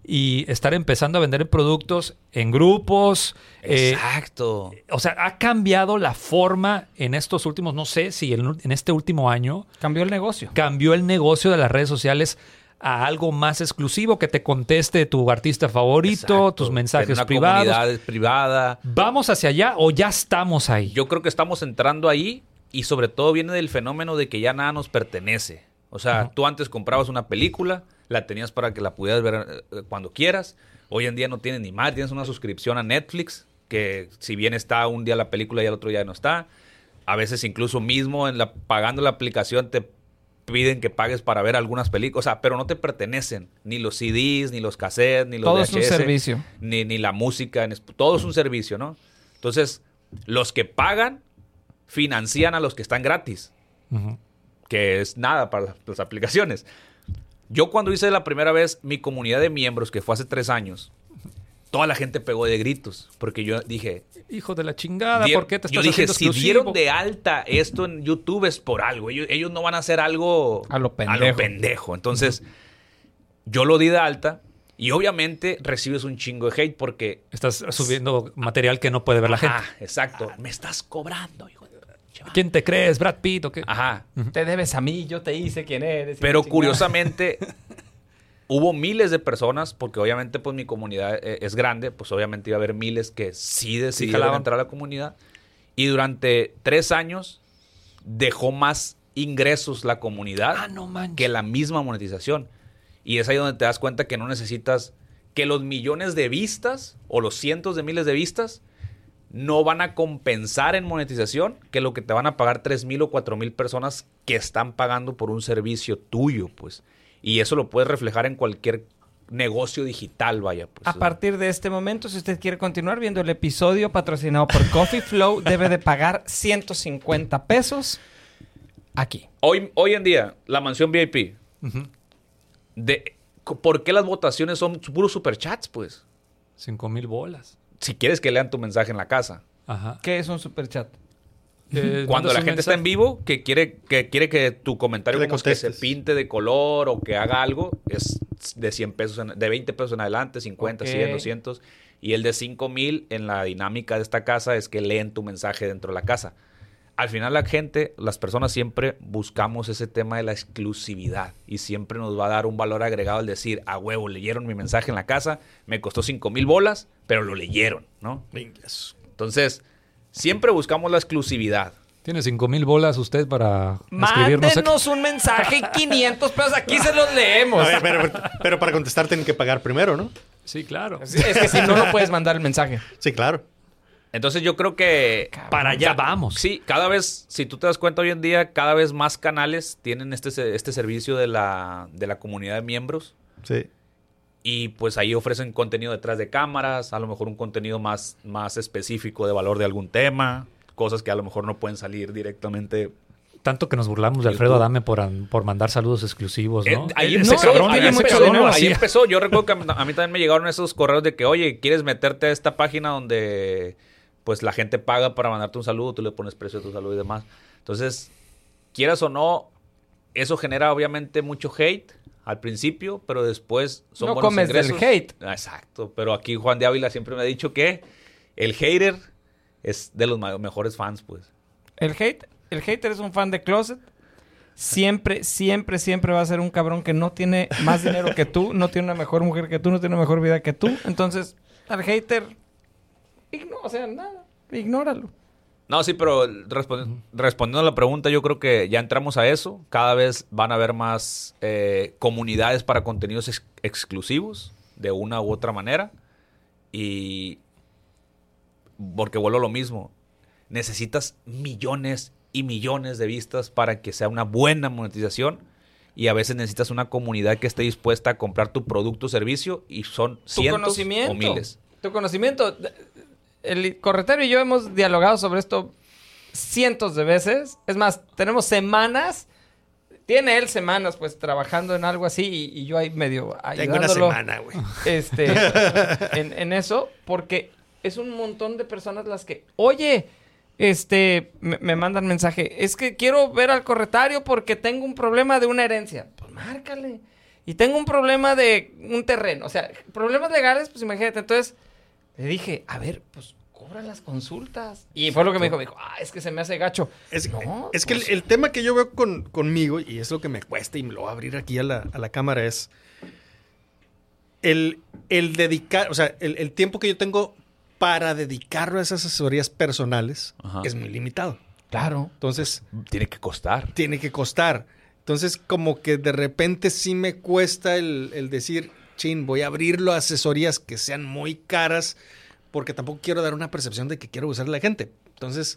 y estar empezando a vender productos en grupos. Exacto. O sea, ha cambiado la forma en estos últimos, no sé si en este último año, Cambió el negocio. cambió el negocio de las redes sociales a algo más exclusivo, que te conteste tu artista favorito, Exacto. tus mensajes Tener una privados. comunidad privada. ¿Vamos hacia allá o ya estamos ahí? Yo creo que estamos entrando ahí y sobre todo viene del fenómeno de que ya nada nos pertenece. O sea, tú antes comprabas una película, la tenías para que la pudieras ver cuando quieras. Hoy en día no tienes ni más, tienes una suscripción a Netflix, que si bien está un día la película y al otro día no está. A veces incluso mismo pagando la aplicación te piden que pagues para ver algunas películas, o sea, pero no te pertenecen, ni los CDs, ni los cassettes, ni los Todo VHS, es un servicio. ni la música, todo es un servicio, ¿no? Entonces, los que pagan financian a los que están gratis, Ujú. que es nada para las aplicaciones. Yo cuando hice la primera vez mi comunidad de miembros, que fue hace 3 años, toda la gente pegó de gritos, porque yo dije, Hijo de la chingada, ¿por qué te yo estás dije, haciendo si exclusivo? dieron de alta esto en YouTube es por algo. Ellos no van a hacer algo A lo pendejo. pendejo. Entonces, yo lo di de alta y obviamente recibes un chingo de hate porque... Estás subiendo material que no puede ver la gente. Exacto. Me estás cobrando, hijo de... chaval. ¿Quién te crees? ¿Brad Pitt o qué? Ajá. Te debes a mí, yo te hice quién eres. Pero y la chingada. curiosamente, hubo miles de personas, porque obviamente pues mi comunidad es grande, pues obviamente iba a haber miles que sí decidieron jalaban. entrar a la comunidad. Y durante 3 años dejó más ingresos la comunidad No manches. que la misma monetización. Y es ahí donde te das cuenta que no necesitas que los millones de vistas o los cientos de miles de vistas no van a compensar en monetización que lo que te van a pagar 3,000 o 4,000 personas que están pagando por un servicio tuyo, pues. Y eso lo puedes reflejar en cualquier negocio digital, vaya. Pues. A partir de este momento, si usted quiere continuar viendo el episodio patrocinado por Coffee Flow, debe de pagar 150 pesos aquí. Hoy en día, la mansión VIP, ¿por qué las votaciones son puros superchats, pues? 5,000 bolas. Si quieres que lean tu mensaje en la casa. Ajá. ¿Qué es un superchat? Cuando mandas la un gente está mensaje. en vivo, que quiere que tu comentario Que le como que se contestes. pinte de color o que haga algo, es de 100 pesos, de 20 pesos en adelante, 50, Ok. 100, 200. Y el de 5,000 en la dinámica de esta casa es que leen tu mensaje dentro de la casa. al final la gente, las personas siempre buscamos ese tema de la exclusividad y siempre nos va a dar un valor agregado al decir, a huevo, leyeron mi mensaje en la casa, me costó 5,000 bolas, pero lo leyeron, ¿no? Entonces, siempre buscamos la exclusividad. Tiene 5,000 bolas usted para escribirnos. Mándenos un mensaje y 500 pesos, aquí se los leemos. A ver, pero para contestar tienen que pagar primero, ¿no? Sí, claro. Es que si no, no puedes mandar el mensaje. Sí, claro. Entonces yo creo que... Para allá vamos. Sí, cada vez, si tú te das cuenta hoy en día, cada vez más canales tienen este servicio de la comunidad de miembros. Sí. Y pues ahí ofrecen contenido detrás de cámaras, a lo mejor un contenido más específico de valor de algún tema, cosas que a lo mejor no pueden salir directamente. Tanto que nos burlamos de Alfredo Adame por mandar saludos exclusivos, ¿no? Ahí No, empezó, tiene ahí mucho empezó, dinero, ahí sí. empezó. Yo recuerdo que a mí también me llegaron esos correos de que, oye, ¿quieres meterte a esta página donde pues la gente paga para mandarte un saludo? Tú le pones precio a tu saludo y demás. Entonces, quieras o no, eso genera obviamente mucho hate al principio, pero después son No buenos comes del ingresos. hate. Exacto, pero aquí Juan de Ávila siempre me ha dicho que el hater es de los mejores fans, pues. El hater es un fan de closet. Siempre va a ser un cabrón que no tiene más dinero que tú, no tiene una mejor mujer que tú, no tiene una mejor vida que tú. Entonces, al hater, ignóralo. No, sí, pero respondiendo a la pregunta, yo creo que ya entramos a eso. Cada vez van a haber más comunidades para contenidos exclusivos, de una u otra manera. Y porque vuelvo a lo mismo, necesitas millones y millones de vistas para que sea una buena monetización. Y a veces necesitas una comunidad que esté dispuesta a comprar tu producto o servicio, y son cientos o miles. Tu conocimiento. El corretero y yo hemos dialogado sobre esto cientos de veces. Es más, tenemos semanas. Tiene él semanas, pues, trabajando en algo así y yo ahí medio ayudándolo. Tengo una semana, güey. En eso, porque es un montón de personas las que, oye, me mandan mensaje. Es que quiero ver al corretario porque tengo un problema de una herencia. Pues márcale. Y tengo un problema de un terreno. O sea, problemas legales, pues imagínate. Entonces, le dije, a ver, pues cobra las consultas. Y fue lo que me dijo, es que se me hace gacho. Es Pues, que el tema que yo veo conmigo, y es lo que me cuesta y me lo voy a abrir aquí a la cámara, es el dedicar, o sea, el tiempo que yo tengo para dedicarlo a esas asesorías personales es muy limitado. Claro. Entonces, Tiene que costar. tiene que costar. Entonces, como que de repente sí me cuesta el decir, chin, voy a abrirlo a asesorías que sean muy caras, porque tampoco quiero dar una percepción de que quiero usar a la gente. Entonces,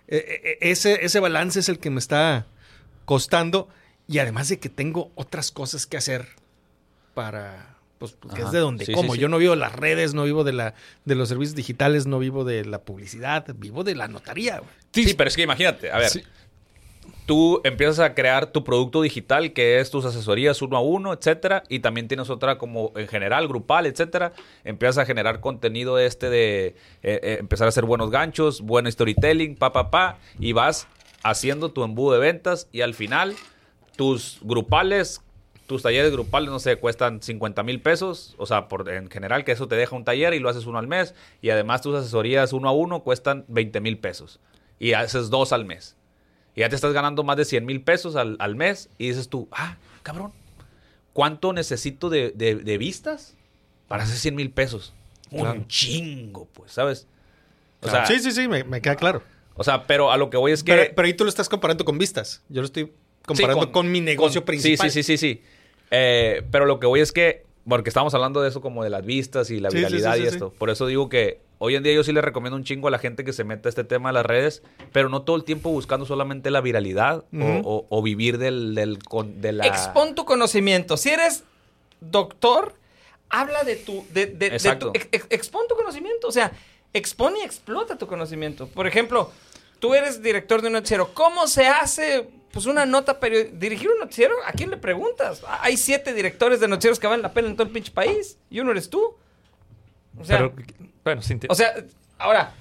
ese balance es el que me está costando, y además de que tengo otras cosas que hacer para, pues, que es de donde como. Sí. Yo no vivo de las redes, no vivo de los servicios digitales, no vivo de la publicidad, vivo de la notaría, güey. Sí, pero es que imagínate, a ver, Sí. tú empiezas a crear tu producto digital, que es tus asesorías 1 a 1, etcétera, y también tienes otra como en general, grupal, etcétera. Empiezas a generar contenido de empezar a hacer buenos ganchos, buen storytelling, y vas haciendo tu embudo de ventas, y al final tus talleres grupales, no sé, cuestan 50,000 pesos, o sea, en general, que eso te deja un taller y lo haces 1 al mes, y además tus asesorías 1 a 1 cuestan 20,000 pesos, y haces 2 al mes. Y ya te estás ganando más de 100,000 pesos al mes, y dices tú, cabrón, ¿cuánto necesito de vistas para hacer 100,000 pesos? Claro. Un chingo, pues, ¿sabes? O Claro. sea, Sí, me queda claro. o sea, pero a lo que voy es que... Pero ahí tú lo estás comparando con vistas. Yo lo estoy comparando con mi negocio principal. Sí. Pero lo que voy es que, porque estamos hablando de eso como de las vistas y la viralidad y esto. Por eso digo que hoy en día yo sí le recomiendo un chingo a la gente que se meta a este tema de las redes, pero no todo el tiempo buscando solamente la viralidad o vivir de la... Expon tu conocimiento. Si eres doctor, habla de tu... Exacto. Expon tu conocimiento. O sea, expone y explota tu conocimiento. Por ejemplo, tú eres director de un noticiero. ¿Cómo se hace, pues, una nota dirigir un noticiero? ¿A quién le preguntas? Hay 7 directores de noticieros que valen la pena en todo el pinche país. Y uno eres tú. O sea, Pero, bueno, sin o sea, ahora,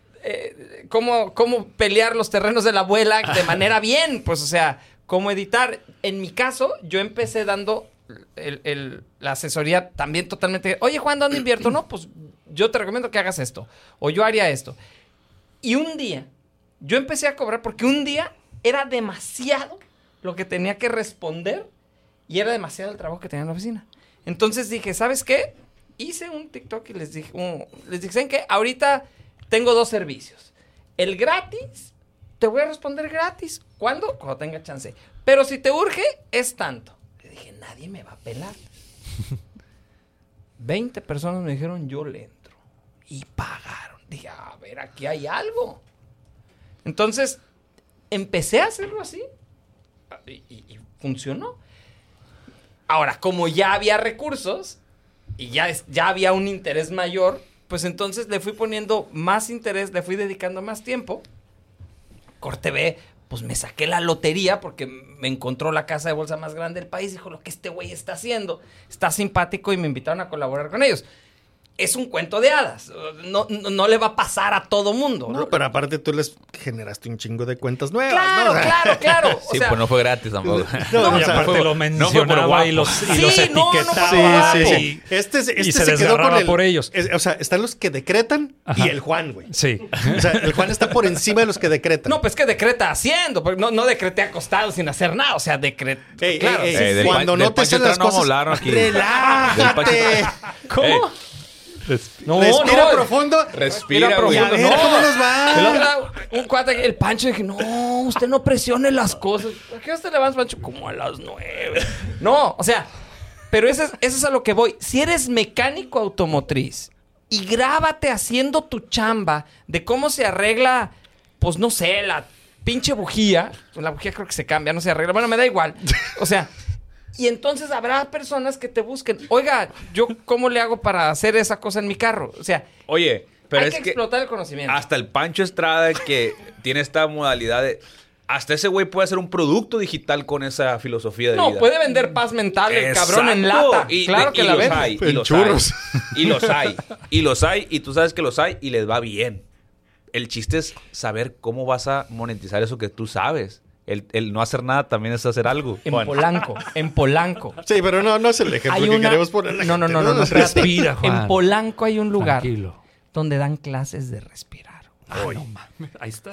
¿cómo pelear los terrenos de la abuela de manera bien? Pues, o sea, ¿cómo editar? En mi caso, yo empecé dando la asesoría también totalmente... Oye, Juan, ¿dónde invierto? No, pues yo te recomiendo que hagas esto. O yo haría esto. Y un día Yo empecé a cobrar porque un día era demasiado lo que tenía que responder y era demasiado el trabajo que tenía en la oficina. Entonces dije, ¿sabes qué? Hice un TikTok y les dije, ¿saben qué? Ahorita tengo 2 servicios. El gratis, te voy a responder gratis. ¿Cuándo? Cuando tenga chance. Pero si te urge, es tanto. Le dije, nadie me va a pelar. 20 personas me dijeron, yo le entro. Y pagaron. Dije, a ver, aquí hay algo. Entonces, empecé a hacerlo así. Y funcionó. Ahora, como ya había recursos y ya había un interés mayor, pues entonces le fui poniendo más interés, le fui dedicando más tiempo. Corte B, pues me saqué la lotería porque me encontró la casa de bolsa más grande del país. Dijo, lo que este güey está haciendo está simpático y me invitaron a colaborar con ellos. Es un cuento de hadas. No le va a pasar a todo mundo. No, pero aparte tú les generaste un chingo de cuentas nuevas, Claro, ¿no? claro. Sí, pues no fue gratis tampoco. No, y o sea, aparte fue- lo mencionaba y los Sí, etiquetaba. Sí. Este y se quedó desgarraba con el- por ellos. O sea, están los que decretan Ajá. y el Juan, güey. Sí. O sea, el Juan está por encima de los que decretan. No, pues que decreta haciendo. Porque no decreté acostado sin hacer nada. O sea, decreté. Claro. Ey, sí. del cuando del no te Pancho hacen las Estrada no cosas, vamos a hablar aquí. relájate. ¿Cómo? Respira profundo. Respira, profundo, Y a ver cómo nos va. El otro, un cuate, el Pancho, dije, no, usted no presione las cosas. ¿A qué hora te levantas, Pancho? Como a las 9. No, o sea, pero eso es a lo que voy. Si eres mecánico automotriz y grábate haciendo tu chamba de cómo se arregla, pues no sé, la pinche bujía. La bujía creo que se cambia, no se arregla. Bueno, me da igual. O sea, y entonces habrá personas que te busquen. Oiga, ¿yo cómo le hago para hacer esa cosa en mi carro? O sea, Oye, pero hay es que que explotar el conocimiento. hasta el Pancho Estrada que tiene esta modalidad de... Hasta ese güey puede hacer un producto digital con esa filosofía de vida. No, puede vender paz mental el cabrón en Exacto. lata. Claro que la los vende. hay, y En los churros. hay. Y los hay. Y los hay. Y tú sabes que los hay y les va bien. El chiste es saber cómo vas a monetizar eso que tú sabes. El no hacer nada también es hacer algo. En Juan. Polanco. Sí, pero no es el ejemplo Hay que una... queremos poner. No, espérate. Respira, Juan. En Polanco hay un lugar Tranquilo. donde dan clases de respirar. No mames. Ahí está.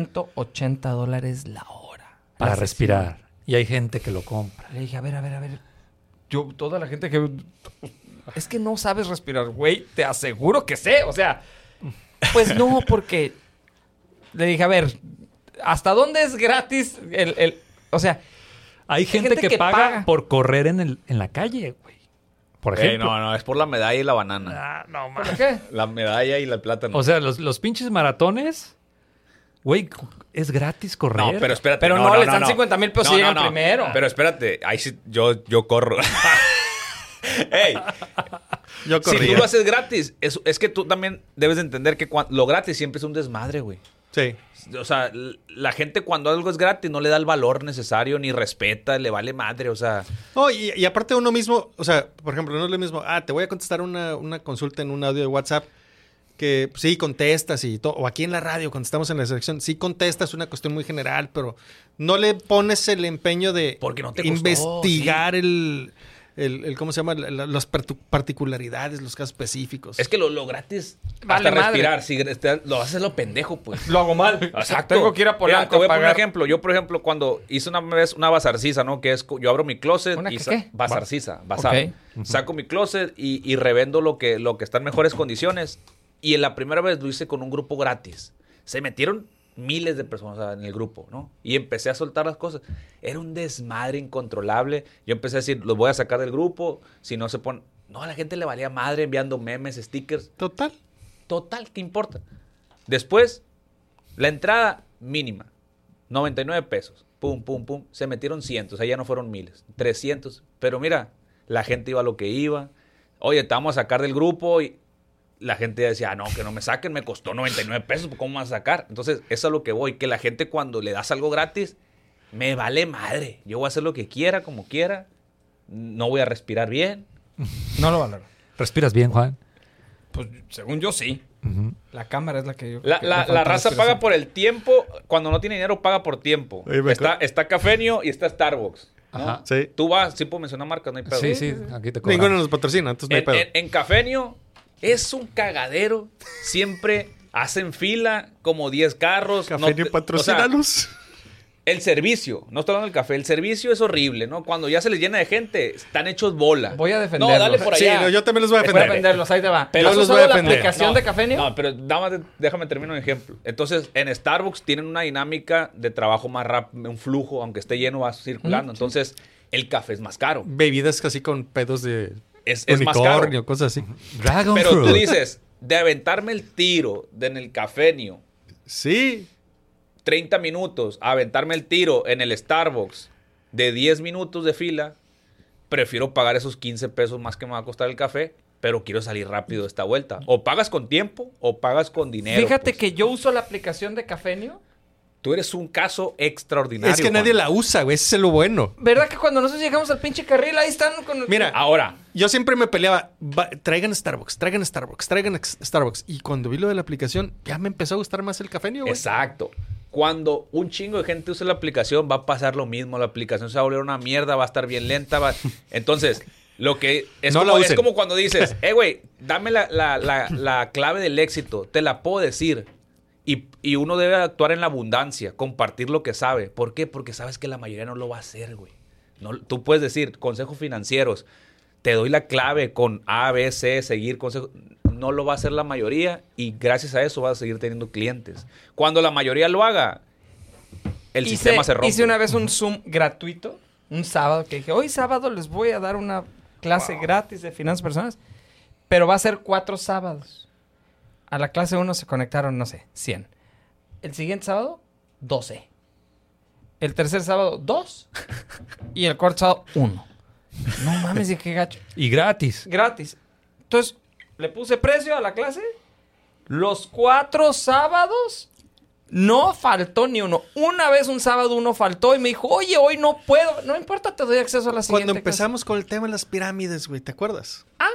$180 la hora. Para La respirar. Y hay gente que lo compra. sesión. Le dije, a ver. Toda la gente que... Es que no sabes respirar, güey. Te aseguro que sé. O sea, pues no, porque... Le dije, a ver, ¿hasta dónde es gratis o sea... Hay gente que paga por correr en la calle, güey. Por ejemplo. No, es por la medalla y la banana. Ah, no ¿Por mames. qué? La medalla y el plátano. O sea, los pinches maratones, güey, es gratis correr. No, pero espérate. Pero no, les dan 50,000 pesos si llegan primero. Pero espérate, ahí sí, yo corro. Ey, Yo si corría. tú lo haces gratis, es que tú también debes de entender que lo gratis siempre es un desmadre, güey. Sí. O sea, la gente cuando algo es gratis no le da el valor necesario, ni respeta, le vale madre, o sea... No, y aparte uno mismo, o sea, por ejemplo, no es lo mismo, te voy a contestar una consulta en un audio de WhatsApp que sí contestas y todo, o aquí en la radio cuando estamos en la sección, sí contestas una cuestión muy general, pero no le pones el empeño de Porque no te costó, investigar el ¿cómo se llama? Las particularidades, los casos específicos. Es que lo gratis, Vale hasta madre. respirar, si lo haces lo pendejo, pues. Lo hago mal. Exacto. Tengo que ir a Polanco Mira, te voy a poner pagar. un ejemplo. Yo, por ejemplo, cuando hice una vez una bazarcisa, ¿no? Que es, yo abro mi closet ¿Una y qué? bazarcisa, bazar. Ok. Saco mi closet y revendo lo que está en mejores condiciones. Y en la primera vez lo hice con un grupo gratis. Se metieron miles de personas en el grupo, ¿no? Y empecé a soltar las cosas. Era un desmadre incontrolable. Yo empecé a decir, los voy a sacar del grupo. Si no se ponen... No, a la gente le valía madre enviando memes, stickers. Total. Total, ¿qué importa? Después, la entrada mínima, 99 pesos. Pum, pum, pum. Se metieron cientos, o sea, ya no fueron miles, 300. Pero mira, la gente iba a lo que iba. Oye, te vamos a sacar del grupo y la gente decía, no, que no me saquen, me costó 99 pesos, ¿cómo me vas a sacar? Entonces, eso es a lo que voy, que la gente cuando le das algo gratis, me vale madre. Yo voy a hacer lo que quiera, como quiera. No voy a respirar bien. No lo valoro. ¿Respiras bien, Juan? Pues según yo sí. Ujú. La cámara es la que yo... La raza paga por el tiempo. Cuando no tiene dinero, paga por tiempo. Oye, me Está Cafenio y está Starbucks. ¿no? Ajá. Sí. Tú vas, sí puedo mencionar marcas, no hay pedo. Sí, sí, aquí te Ninguno cobran. nos patrocina, entonces no hay pedo. En Cafenio es un cagadero siempre hacen fila como 10 carros. Cafenio, no, patrocínanos. El servicio, no estoy hablando del café, el servicio es horrible, ¿no? Cuando ya se les llena de gente, están hechos bola. Voy a defenderlos. No, dale por Sí, allá. no, yo también los voy a Voy a defender. defenderlos, ahí te va. Pero ¿Has los usado voy a la defender. aplicación de Cafenio? No, pero déjame terminar un ejemplo. Entonces, en Starbucks tienen una dinámica de trabajo más rápido, un flujo, aunque esté lleno, va circulando. Entonces, el café es más caro. Bebidas casi con pedos de Es más caro. unicornio, cosas así. Dragon Pero fruit. tú dices, de aventarme el tiro en el cafenio, Sí. 30 minutos, a aventarme el tiro en el Starbucks de 10 minutos de fila, prefiero pagar esos 15 pesos más que me va a costar el café, pero quiero salir rápido de esta vuelta. O pagas con tiempo o pagas con dinero. Fíjate pues. que yo uso la aplicación de Cafenio. Tú eres un caso extraordinario. Es que nadie Juan. la usa, güey. Ese es lo bueno. ¿Verdad que cuando nosotros llegamos al pinche carril, ahí están con... Mira, Ahora, yo siempre me peleaba, traigan Starbucks, traigan Starbucks, traigan Starbucks. Y cuando vi lo de la aplicación, ya me empezó a gustar más el cafenio, güey. exacto. Cuando un chingo de gente use la aplicación, va a pasar lo mismo. La aplicación se va a volver una mierda, va a estar bien lenta. Entonces, lo que es, No la como, es usen. como cuando dices, güey, dame la clave del éxito. Te la puedo decir. Y uno debe actuar en la abundancia, compartir lo que sabe. ¿Por qué? Porque sabes que la mayoría no lo va a hacer, güey. No, tú puedes decir, consejos financieros, te doy la clave con A, B, C, seguir consejos. No lo va a hacer la mayoría y gracias a eso vas a seguir teniendo clientes. Cuando la mayoría lo haga, el sistema se rompe. Hice una vez un Zoom gratuito, un sábado, que dije, hoy sábado les voy a dar una clase gratis de finanzas personales, pero va a ser 4 sábados. A la clase 1 se conectaron, no sé, 100. El siguiente sábado, 12. El tercer sábado, 2. Y el cuarto sábado, 1. No mames, dije, qué gacho. Y gratis. Gratis. Entonces, le puse precio a la clase. Los 4 sábados no faltó ni uno. Una vez un sábado uno faltó y me dijo, oye, hoy no puedo. No importa, te doy acceso a la siguiente Cuando empezamos con el tema de las pirámides, güey, ¿te acuerdas? clase.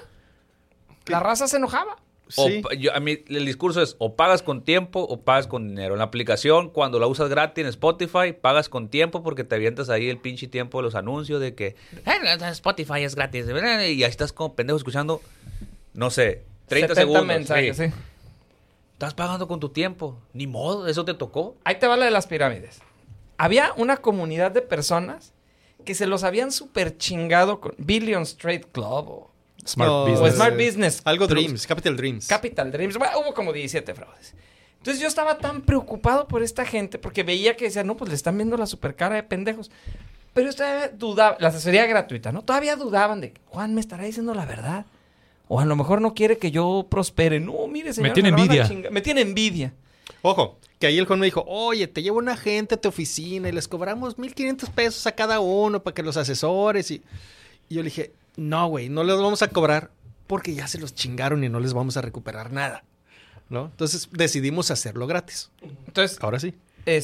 La raza se enojaba. Sí. A mí el discurso es o pagas con tiempo o pagas con dinero. En la aplicación, cuando la usas gratis en Spotify, pagas con tiempo porque te avientas ahí el pinche tiempo de los anuncios de que Spotify es gratis. Y ahí estás como pendejo escuchando, no sé, 30 segundos. mensajes, sí. Estás pagando con tu tiempo. Ni modo, eso te tocó. Ahí te va la de las pirámides. Había una comunidad de personas que se los habían súper chingado con Billion Straight Club o Smart No, business. o Smart Business. Algo Clubs. Dreams, Capital Dreams. Capital Dreams. Bueno, hubo como 17 fraudes. Entonces yo estaba tan preocupado por esta gente porque veía que decían, no, pues le están viendo la super cara de pendejos. Pero yo todavía dudaba, la asesoría gratuita, ¿no? Todavía dudaban de, Juan, ¿me estará diciendo la verdad? O a lo mejor no quiere que yo prospere. No, mire, señor. tiene me la van a envidia. chingar. Me tiene envidia. Ojo, que ahí el Juan me dijo, oye, te llevo una gente a tu oficina y les cobramos 1,500 pesos a cada uno para que los asesores. Y yo le dije, no, güey, no les vamos a cobrar porque ya se los chingaron y no les vamos a recuperar nada, ¿no? Entonces decidimos hacerlo gratis. Entonces, Ahora sí.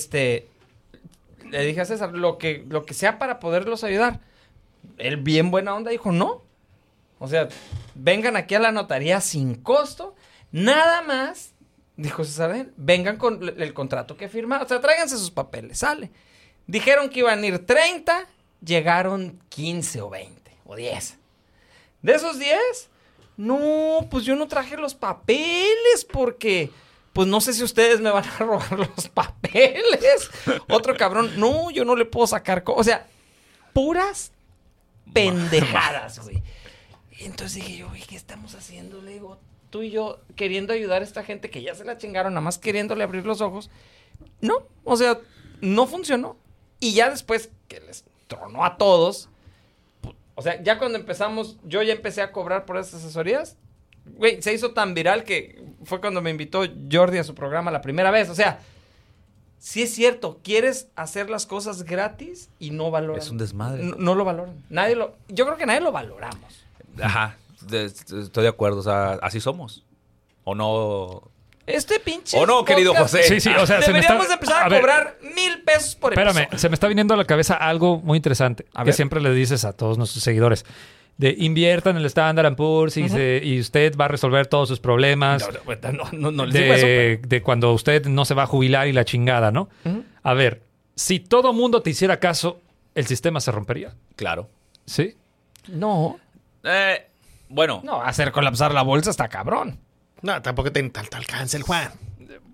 le dije a César, lo que sea para poderlos ayudar. Él bien buena onda dijo, no. O sea, vengan aquí a la notaría sin costo. Nada más, dijo César, vengan con el contrato que firmaron. O sea, tráiganse sus papeles, sale. Dijeron que iban a ir 30, llegaron 15 o 20 o 10. De esos 10, no, pues yo no traje los papeles porque... Pues no sé si ustedes me van a robar los papeles. Otro cabrón, no, yo no le puedo sacar... O sea, puras pendejadas, güey. Y entonces dije yo, güey, ¿qué estamos haciendo? Le digo, tú y yo queriendo ayudar a esta gente que ya se la chingaron, nada más queriéndole abrir los ojos. No, o sea, no funcionó. Y ya después que les tronó a todos... O sea, ya cuando empezamos, yo ya empecé a cobrar por esas asesorías. Güey, se hizo tan viral que fue cuando me invitó Jordi a su programa la primera vez. O sea, sí es cierto, quieres hacer las cosas gratis y no valoran. Es un desmadre. No lo valoran. Yo creo que nadie lo valoramos. Ajá, estoy de acuerdo. O sea, así somos. ¿O no? Este pinche. ¿O no, querido podcast, José? Sí, sí, o sea, se me deberíamos está... empezar a ver, cobrar 1,000 pesos por episodio. Espérame, se me está viniendo a la cabeza algo muy interesante A que ver. siempre le dices a todos nuestros seguidores. De inviertan en el Standard & Poor's y usted va a resolver todos sus problemas. No les digo eso. de cuando usted no se va a jubilar y la chingada, ¿no? Ujú. A ver, si todo mundo te hiciera caso, ¿el sistema se rompería? Claro. ¿Sí? No. Bueno, No, hacer colapsar la bolsa está cabrón. No, tampoco tiene tanto alcance el Juan.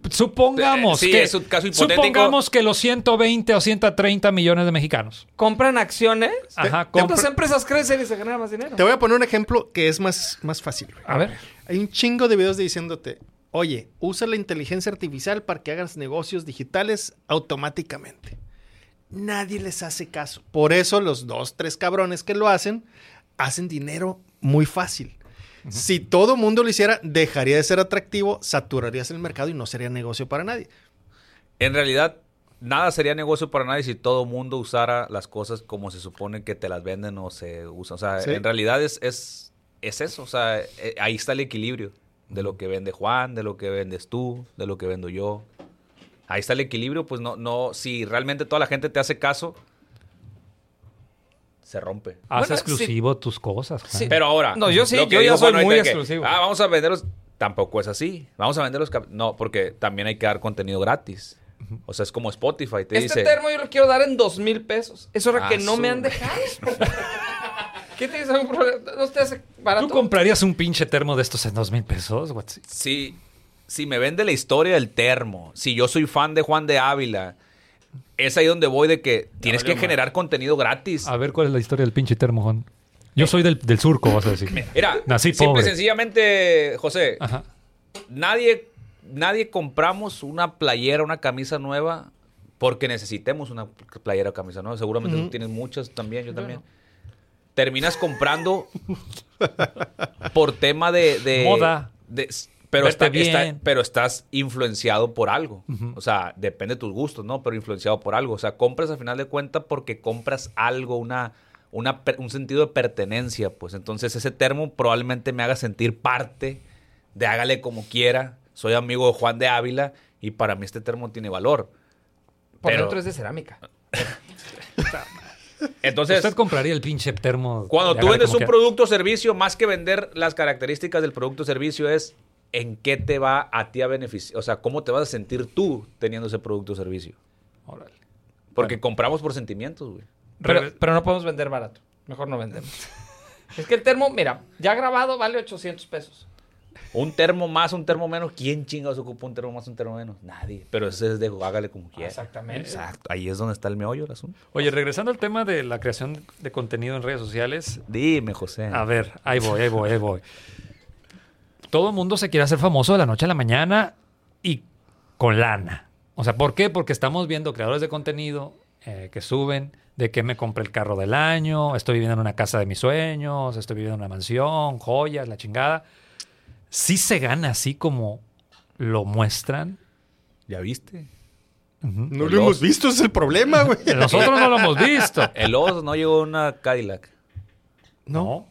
supongamos Sí, que es un caso hipotético. supongamos que los 120 o 130 millones de mexicanos. Compran acciones. Ajá, ¿Cuántas empresas crecen y se genera más dinero? Te voy a poner un ejemplo que es más fácil. Güey. A ver. Hay un chingo de videos diciéndote, oye, usa la inteligencia artificial para que hagas negocios digitales automáticamente. Nadie les hace caso. Por eso los 2, 3 cabrones que lo hacen dinero muy fácil. Si todo mundo lo hiciera, dejaría de ser atractivo, saturarías el mercado y no sería negocio para nadie. En realidad, nada sería negocio para nadie si todo mundo usara las cosas como se supone que te las venden o se usan. O sea, Sí. en realidad es eso. O sea, ahí está el equilibrio de lo que vende Juan, de lo que vendes tú, de lo que vendo yo. Ahí está el equilibrio. Pues no, si realmente toda la gente te hace caso, se rompe. Haz Bueno, exclusivo tus cosas. Juan. Sí. Pero ahora... No, yo sí, lo que yo ya dijo soy Juan muy ahorita que, exclusivo. vamos a venderlos... Tampoco es así. Vamos a venderlos... No, porque también hay que dar contenido gratis. O sea, es como Spotify. Te Este dice... termo yo lo quiero dar en 2,000 pesos. Eso era que no me han su- dejado. ¿Qué tienes algún problema? ¿No te hace barato? ¿Tú comprarías un pinche termo de estos en 2,000 pesos? Si me vende la historia del termo, si yo soy fan de Juan de Ávila, es ahí donde voy de que tienes que generar contenido gratis. A ver, ¿cuál es la historia del pinche termo, Juan? Yo soy del surco, vas a decir. Mira, Nací simple pobre. y sencillamente, José, Ajá. nadie compramos una playera, una camisa nueva porque necesitemos una playera o camisa nueva. Seguramente tú tienes muchas también, yo también. Terminas comprando por tema de Moda. Pero, Verte bien. pero estás influenciado por algo. O sea, depende de tus gustos, ¿no? Pero influenciado por algo. O sea, compras al final de cuentas porque compras algo, un sentido de pertenencia. Pues entonces ese termo probablemente me haga sentir parte de hágale como quiera. Soy amigo de Juan de Ávila y para mí este termo tiene valor. Por Pero- dentro es de cerámica. Entonces, ¿Usted compraría el pinche termo? cuando de tú hágale vendes como un quiera? producto o servicio, más que vender las características del producto o servicio, es en qué te va a ti a beneficiar. O sea, cómo te vas a sentir tú teniendo ese producto o servicio. Órale. Porque compramos por sentimientos, güey. Pero no podemos vender barato. Mejor no vendemos. Es que el termo, mira, ya grabado vale 800 pesos. Un termo más, un termo menos. ¿Quién chingados ocupa un termo más, un termo menos? Nadie. Pero ese es de hágale como quiera. Exactamente. Exacto. Ahí es donde está el meollo del asunto. Oye, regresando al tema de la creación de contenido en redes sociales. Dime, José. A ver, ahí voy. Todo el mundo se quiere hacer famoso de la noche a la mañana y con lana. O sea, ¿por qué? Porque estamos viendo creadores de contenido que suben de que me compré el carro del año, estoy viviendo en una casa de mis sueños, estoy viviendo en una mansión, joyas, la chingada. Sí se gana así como lo muestran. ¿Ya viste? No lo hemos visto, ese es el problema, güey. Nosotros no lo hemos visto. El Oz no llegó a una Cadillac. No.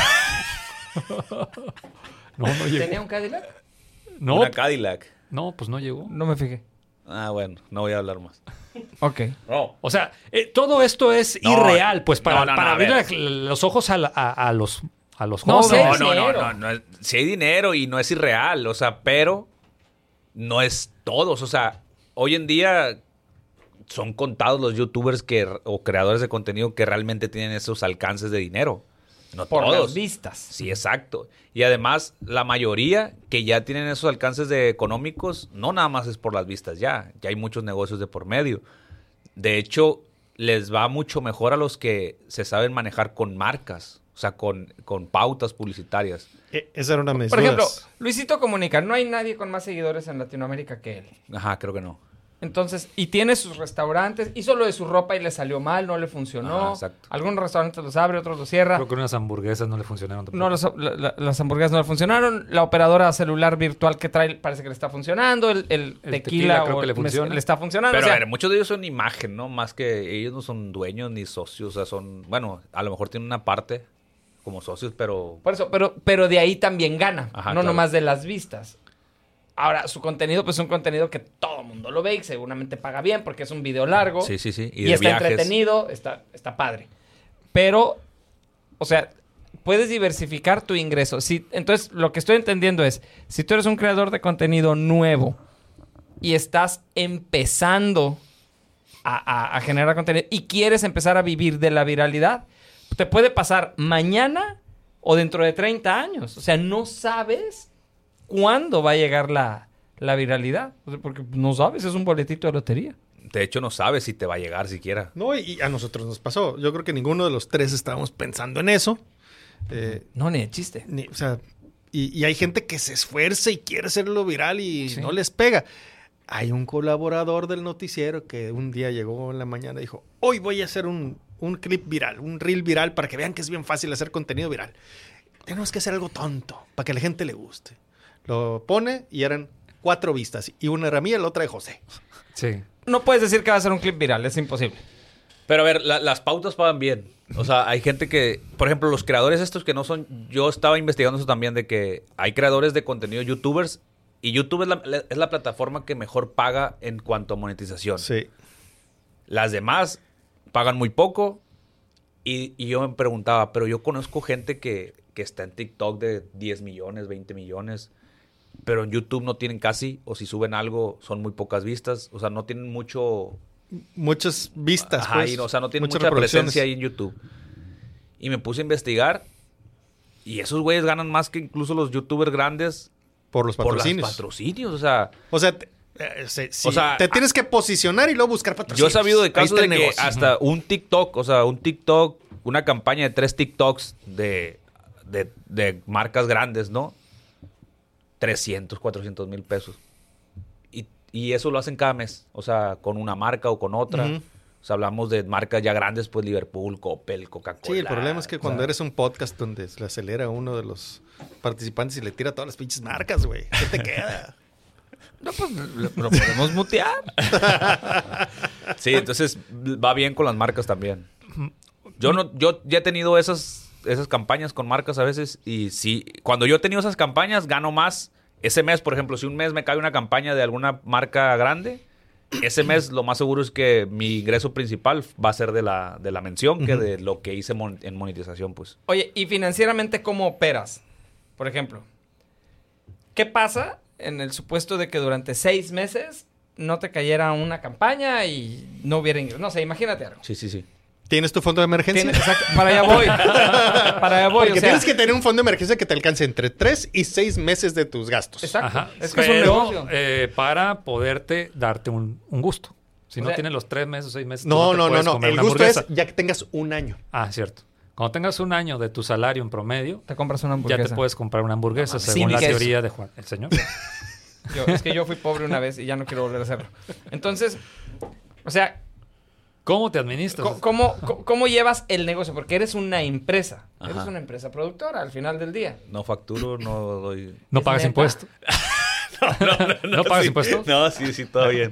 No llegó. ¿Tenía un Cadillac? No, Una Cadillac. no, pues no llegó. No me fijé. Ah, bueno, no voy a hablar más. Ok. No. O sea, todo esto es No, irreal, pues para, no, no, para a abrir ver. los ojos a los No, jóvenes. sí, No. Si hay dinero y no es irreal, o sea, pero no es todos. O sea, hoy en día son contados los youtubers o creadores de contenido que realmente tienen esos alcances de dinero. No Por todos. las vistas. Sí, exacto. Y además, la mayoría que ya tienen esos alcances de económicos, no nada más es por las vistas ya. Ya hay muchos negocios de por medio. De hecho, les va mucho mejor a los que se saben manejar con marcas. O sea, con pautas publicitarias. Esa era una de mis Por ejemplo, dudas. Luisito Comunica. No hay nadie con más seguidores en Latinoamérica que él. Ajá, creo que no. Entonces, y tiene sus restaurantes. Hizo lo de su ropa y le salió mal, no le funcionó. Ajá, exacto. Algunos restaurantes los abre, otros los cierra. Creo que unas hamburguesas no le funcionaron tampoco. No, las hamburguesas no le funcionaron. La operadora celular virtual que trae parece que le está funcionando. El tequila tequila creo o que le el funciona. le está funcionando. Pero o sea, a ver, muchos de ellos son imagen, ¿no? Más que ellos no son dueños ni socios. O sea, son... Bueno, a lo mejor tienen una parte como socios, pero... por eso, pero de ahí también gana. Ajá, no claro. nomás de las vistas. Ahora, su contenido, pues es un contenido que todo el mundo lo ve y seguramente paga bien porque es un video largo. Sí. Y de está viajes. entretenido, está padre. Pero, o sea, puedes diversificar tu ingreso. Entonces, lo que estoy entendiendo es, si tú eres un creador de contenido nuevo y estás empezando a generar contenido y quieres empezar a vivir de la viralidad, te puede pasar mañana o dentro de 30 años. O sea, no sabes cuándo va a llegar la la viralidad. O sea, porque no sabes, es un boletito de lotería. De hecho, no sabes si te va a llegar siquiera. No, y a nosotros nos pasó. Yo creo que ninguno de los tres estábamos pensando en eso. No, ni de chiste. O sea, y hay gente que se esfuerza y quiere hacerlo viral y Sí. no les pega. Hay un colaborador del noticiero que un día llegó en la mañana y dijo, hoy voy a hacer un clip viral, un reel viral para que vean que es bien fácil hacer contenido viral. Tenemos que hacer algo tonto para que a la gente le guste. Lo pone y eran 4 vistas. Y una era mía y la otra de José. Sí. No puedes decir que va a ser un clip viral, es imposible. Pero a ver, las pautas pagan bien. O sea, hay gente que... Por ejemplo, los creadores estos que no son... Yo estaba investigando eso también de que hay creadores de contenido, youtubers, y YouTube es la plataforma que mejor paga en cuanto a monetización. Sí. Las demás pagan muy poco. Y yo me preguntaba, pero yo conozco gente que está en TikTok de 10 millones, 20 millones, pero en YouTube no tienen casi, o si suben algo, son muy pocas vistas. O sea, no tienen Muchas vistas, Ajá, pues. y, o sea, no tienen muchas mucha reproducciones. presencia ahí en YouTube. Y me puse a investigar, y esos güeyes ganan más que incluso los YouTubers grandes Por los por patrocinios. los patrocinios. O sea, O sea, te tienes que posicionar y luego buscar yo patrocinios. he sabido de Ahí casos está de el que negocio. hasta un TikTok, una campaña de 3 TikToks de marcas grandes, ¿no? 300, 400 mil pesos. Y eso lo hacen cada mes. O sea, con una marca o con otra. Ujú. O sea, hablamos de marcas ya grandes, pues Liverpool, Coppel, Coca-Cola. Sí, el problema es que cuando o sea, eres un podcast donde se le acelera a uno de los participantes y le tira todas las pinches marcas, güey. ¿Qué te queda? No, pues lo podemos mutear. Sí, entonces va bien con las marcas también. Yo ya he tenido esas campañas con marcas a veces y sí, cuando yo he tenido esas campañas gano más. Ese mes, por ejemplo, si un mes me cae una campaña de alguna marca grande, ese mes lo más seguro es que mi ingreso principal va a ser de la mención que de lo que hice en monetización, pues. Oye, ¿y financieramente cómo operas? Por ejemplo, ¿qué pasa en el supuesto de que durante 6 meses no te cayera una campaña y no hubiera ingresos? No sé, imagínate algo. Sí. ¿Tienes tu fondo de emergencia? Exacto, para allá voy. Para allá voy, Porque o sea, tienes que tener un fondo de emergencia que te alcance entre 3 y 6 meses de tus gastos. Exacto. Ajá. Es que es un Pero, negocio. para poderte darte un gusto. Si O no sea, tienes los 3 meses o 6 meses, No, tú te no. puedes comer El una gusto hamburguesa. es ya que tengas un año. Ah, cierto. Cuando tengas un año de tu salario en promedio, Te compras una ya hamburguesa. te puedes comprar una hamburguesa Sin según la queso. teoría de Juan, el señor. Es que yo fui pobre una vez y ya no quiero volver a hacerlo. Entonces, o sea, ¿Cómo te administras? ¿cómo llevas el negocio? Porque eres una empresa. Ajá. Eres una empresa productora al final del día. No facturo, no doy... ¿No ¿Es pagas neta? impuestos? ¿No pagas sí. impuestos? No, sí, todo bien.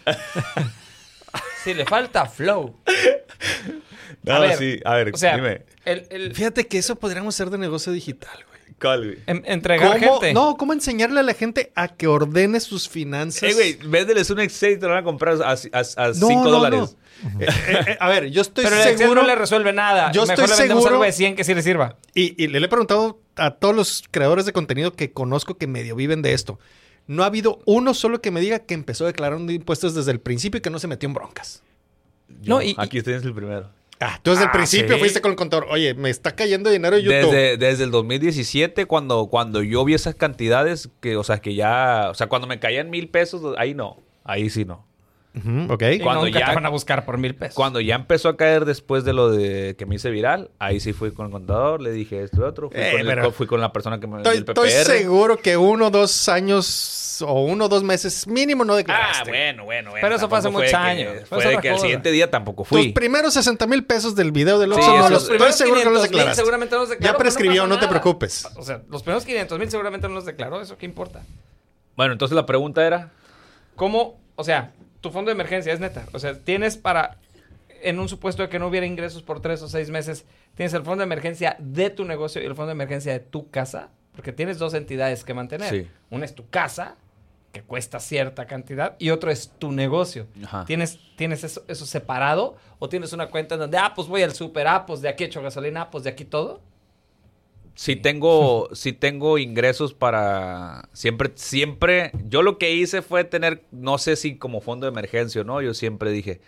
Si le falta flow. No, A ver, sí, a ver, O sea, dime. Fíjate que eso podríamos hacer de negocio digital, güey. ¿Cuál, güey? Entregar gente. No, ¿cómo enseñarle a la gente a que ordene sus finanzas? Güey, véndeles un Excel y te lo van a comprar a No, $5. no. A ver, yo estoy Pero el Excel seguro... no le resuelve nada. Yo Mejor estoy le vendemos seguro- algo de 100 que sí le sirva. Y le he preguntado a todos los creadores de contenido que conozco que medio viven de esto. No ha habido uno solo que me diga que empezó declarando impuestos desde el principio y que no se metió en broncas. No, y- Aquí tienes el primero. Tú desde el principio ¿sí? fuiste con el contador. Oye, me está cayendo dinero de YouTube. Desde el 2017, cuando yo vi esas cantidades, que, o sea, cuando me caían $1,000, ahí no. Ahí sí no. Ujú, ok. Y Cuando nunca ya- te van a buscar por $1,000. Cuando ya empezó a caer después de lo de que me hice viral, ahí sí fui con el contador, le dije esto y otro. Fui con la persona que me dio el Estoy PPR. seguro que 1 o 2 años o 1 o 2 meses mínimo no Ah, declaraste. bueno. Pero eso fue hace Tampoco muchos de años. que- Fue Fue de otra que al cosa. siguiente día tampoco Tus fui. primeros 60,000 pesos del video del Sí, Oxxo no esos los estoy primeros seguro que no los 500,000 declaraste. seguramente no los declaró, Ya pero prescribió, pasa no te nada. preocupes. O sea, los primeros 500,000 seguramente no los declaró. ¿Eso qué importa? Bueno, entonces la pregunta era... ¿Cómo? O sea, tu fondo de emergencia es neta. O sea, tienes para... En un supuesto de que no hubiera ingresos por 3 o 6 meses, tienes el fondo de emergencia de tu negocio y el fondo de emergencia de tu casa. Porque tienes 2 entidades que mantener. Sí. Una es tu casa, que cuesta cierta cantidad, y otro es tu negocio. Ajá. ¿Tienes eso separado? ¿O tienes una cuenta en donde, pues voy al súper, pues de aquí echo gasolina, pues de aquí todo? Sí tengo ingresos para... Siempre... Yo lo que hice fue tener, no sé si como fondo de emergencia o no, yo siempre dije,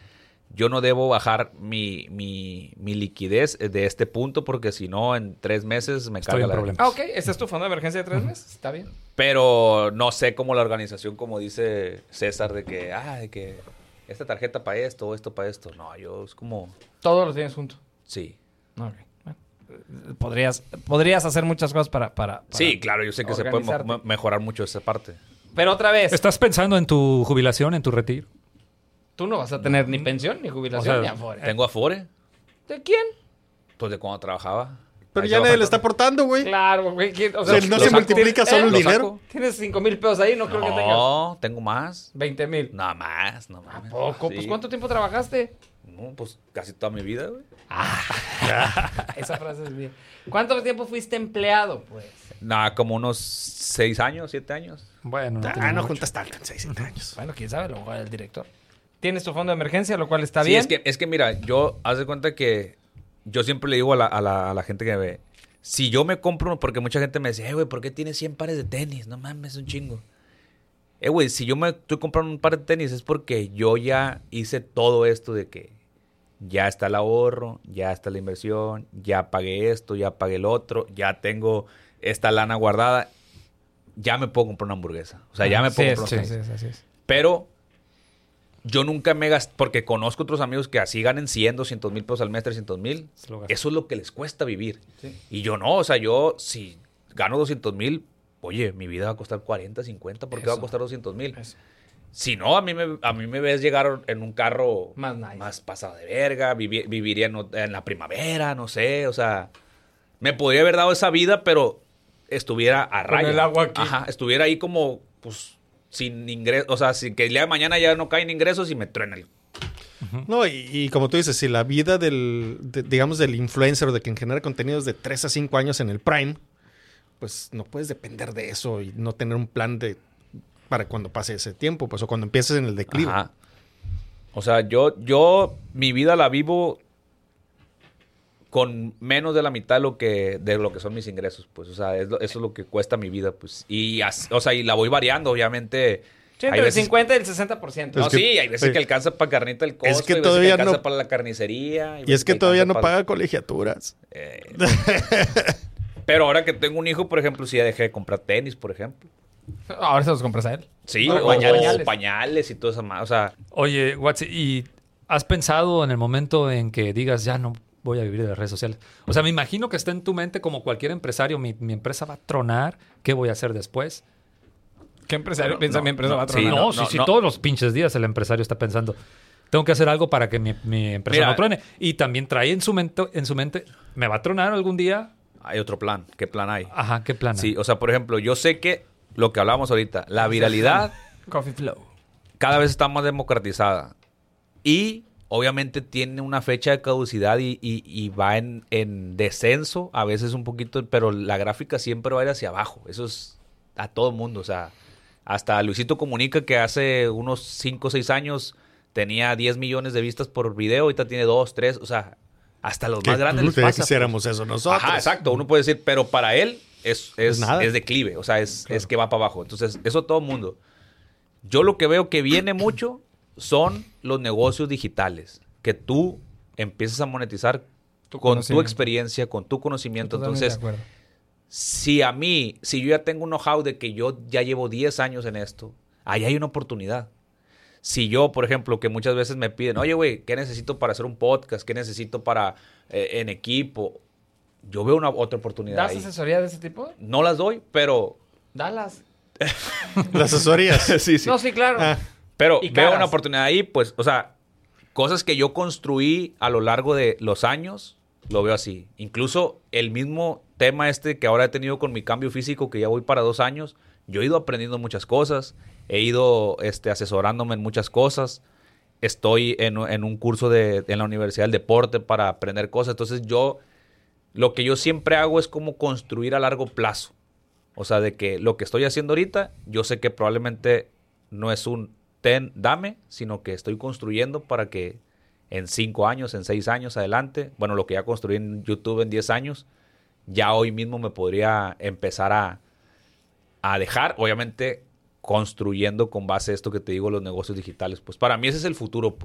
yo no debo bajar mi liquidez de este punto porque si no, en 3 meses me Estoy carga en la... problemas. Ok, ¿ese es tu fondo de emergencia de 3 meses? Está bien. Pero no sé cómo la organización, como dice César, de que esta tarjeta para esto, esto para esto. No, yo es como... Todos los tienes juntos. Sí. Ok. Bueno. Podrías hacer muchas cosas para Sí, claro, yo sé que se puede organizarte. mejorar mucho esa parte. Pero otra vez, ¿Estás pensando en tu jubilación, en tu retiro? tú no vas a tener ni pensión, ni jubilación, O sea, ni afore. ¿Tengo Afore? ¿De quién? Pues de cuando trabajaba. Pero Ahí ya se nadie baja le está todo. aportando, güey. Claro, güey. O O sea, no se multiplica solo el ¿Lo dinero. saco? Tienes 5,000 pesos ahí, no creo que tengas No, tengo más. 20,000. No más, no mames. Poco. Sí. Pues, ¿cuánto tiempo trabajaste? No, pues casi toda mi vida, güey. Esa frase es bien. ¿Cuánto tiempo fuiste empleado, pues? Nada, como unos 6 años, 7 años. Bueno, no Ah, tiene no mucho. juntas tanto en 6 años. Bueno, quién sabe, lo mejor el director. Tienes tu fondo de emergencia, lo cual está Sí, bien. es que mira, yo, haz de cuenta que yo siempre le digo a la gente que me ve, si yo me compro, porque mucha gente me dice, güey, ¿por qué tienes 100 pares de tenis? No mames, es un chingo. Güey, si yo me estoy comprando un par de tenis es porque yo ya hice todo esto de que ya está el ahorro, ya está la inversión, ya pagué esto, ya pagué el otro, ya tengo esta lana guardada, ya me puedo comprar una hamburguesa. O sea, ya me puedo comprar unos tenis. así es. Pero yo nunca me gasté, porque conozco otros amigos que así ganen 100, 200 mil pesos al mes, 300 mil. Se lo gastan. Eso es lo que les cuesta vivir. Sí. Y yo no, o sea, yo si gano 200 mil, oye, mi vida va a costar 40, 50, ¿por qué va a Eso. costar 200 mil? Eso. Si no, a mí me ves llegar en un carro Más nice. más pasado de verga, viviría en la primavera, no sé, o sea, me podría haber dado esa vida, pero estuviera a raya. el agua aquí. Ajá, estuviera ahí como, pues, sin ingresos, o sea, sin que el día de mañana ya no caen ingresos y me truena el... No, y como tú dices, si la vida digamos, del influencer o de quien genera contenidos de 3 a 5 años en el Prime, pues no puedes depender de eso y no tener un plan para cuando pase ese tiempo, pues, o cuando empieces en el declive. Ajá. O sea, yo mi vida la vivo con menos de la mitad de lo que son mis ingresos, pues, o sea, eso es lo que cuesta mi vida, pues, o sea, y la voy variando, obviamente. Sí, Hay entre el veces- 50 y el 60%. No, Es que- sí, hay veces sí. que alcanza para carnita el costo, Es que hay veces todavía alcanza no- para la carnicería. hay Y veces es que todavía no alcanza para- paga colegiaturas. Pero ahora que tengo un hijo, por ejemplo, sí ya dejé de comprar tenis, por ejemplo. Ahora se los compras a él. Sí, No, o pañales. pañales y todo eso más, o sea... Oye, Watsi, ¿y has pensado en el momento en que digas, ya no voy a vivir de las redes sociales? O sea, me imagino que está en tu mente como cualquier empresario, mi empresa va a tronar, ¿qué voy a hacer después? ¿Qué empresario No, piensa no, mi empresa no, va a sí, tronar? No, no, sí, no. todos los pinches días el empresario está pensando, tengo que hacer algo para que mi empresa Mira. no truene. Y también trae en su mente, ¿me va a tronar algún día? Hay otro plan. ¿Qué plan hay? Ajá, ¿qué plan? Sí, o sea, por ejemplo, yo sé que lo que hablábamos ahorita, la viralidad Coffee Flow. cada vez está más democratizada. Y obviamente tiene una fecha de caducidad y va en descenso, a veces un poquito, pero la gráfica siempre va a ir hacia abajo. Eso es a todo mundo. O sea, hasta Luisito Comunica, que hace unos 5 o 6 años tenía 10 millones de vistas por video, ahorita tiene 2, 3, o sea, hasta los más grandes les Ya pasa. quisiéramos eso nosotros. Ajá, exacto. Uno puede decir, pero para él es nada. declive, o sea, es que va para abajo. Entonces, eso todo el mundo. Yo lo que veo que viene mucho son los negocios digitales, que tú empiezas a monetizar Tu con tu conocimiento. experiencia, con tu conocimiento. Totalmente Entonces, de acuerdo. si yo ya tengo un know-how de que yo ya llevo 10 años en esto, ahí hay una oportunidad. Si yo, por ejemplo, que muchas veces me piden, oye, güey, ¿qué necesito para hacer un podcast? ¿Qué necesito para en equipo? Yo veo otra oportunidad ¿Das ahí. asesoría de ese tipo? No las doy, pero... Dalas. Las asesorías. sí, sí. No, sí, claro. Ah. Pero Y veo caras. una oportunidad ahí, pues, o sea, cosas que yo construí a lo largo de los años, lo veo así. Incluso el mismo tema que ahora he tenido con mi cambio físico, que ya voy para 2 años, yo he ido aprendiendo muchas cosas, he ido asesorándome en muchas cosas, estoy en un curso en la Universidad del Deporte para aprender cosas. Entonces lo que yo siempre hago es como construir a largo plazo. O sea, de que lo que estoy haciendo ahorita, yo sé que probablemente no es un dame, sino que estoy construyendo para que en 5 años, en 6 años adelante, bueno, lo que ya construí en YouTube en 10 años, ya hoy mismo me podría empezar a dejar, obviamente construyendo con base a esto que te digo, los negocios digitales. Pues para mí ese es el futuro, pues.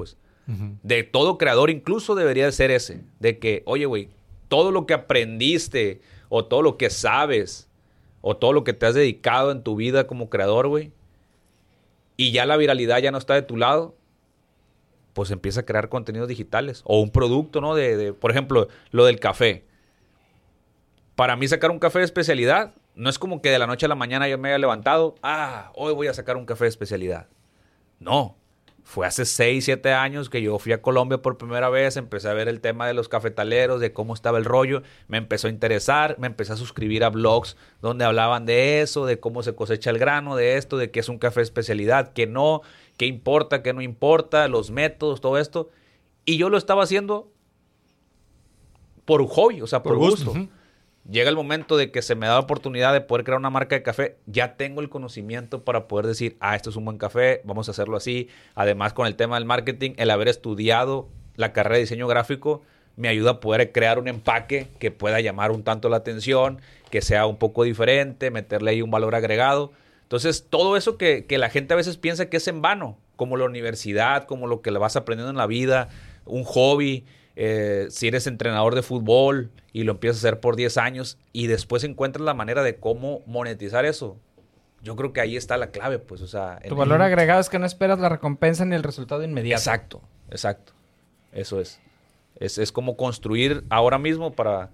De todo creador incluso debería de ser ese. De que, oye, güey, todo lo que aprendiste o todo lo que sabes o todo lo que te has dedicado en tu vida como creador, güey, y ya la viralidad ya no está de tu lado, pues empieza a crear contenidos digitales o un producto, ¿no? Por ejemplo, lo del café. Para mí sacar un café de especialidad no es como que de la noche a la mañana yo me haya levantado, hoy voy a sacar un café de especialidad. No, fue hace 6, 7 años que yo fui a Colombia por primera vez, empecé a ver el tema de los cafetaleros, de cómo estaba el rollo, me empezó a interesar, me empecé a suscribir a blogs donde hablaban de eso, de cómo se cosecha el grano, de esto, de qué es un café de especialidad, qué no, qué importa, qué no importa, los métodos, todo esto. Y yo lo estaba haciendo por hobby, o sea, por gusto. Llega el momento de que se me da la oportunidad de poder crear una marca de café. Ya tengo el conocimiento para poder decir, esto es un buen café, vamos a hacerlo así. Además, con el tema del marketing, el haber estudiado la carrera de diseño gráfico me ayuda a poder crear un empaque que pueda llamar un tanto la atención, que sea un poco diferente, meterle ahí un valor agregado. Entonces, todo eso que la gente a veces piensa que es en vano, como la universidad, como lo que le vas aprendiendo en la vida, un hobby. Si eres entrenador de fútbol y lo empiezas a hacer por 10 años y después encuentras la manera de cómo monetizar eso, yo creo que ahí está la clave, pues, o sea... Tu valor agregado es que no esperas la recompensa ni el resultado inmediato. Exacto. Eso es. Es como construir ahora mismo para...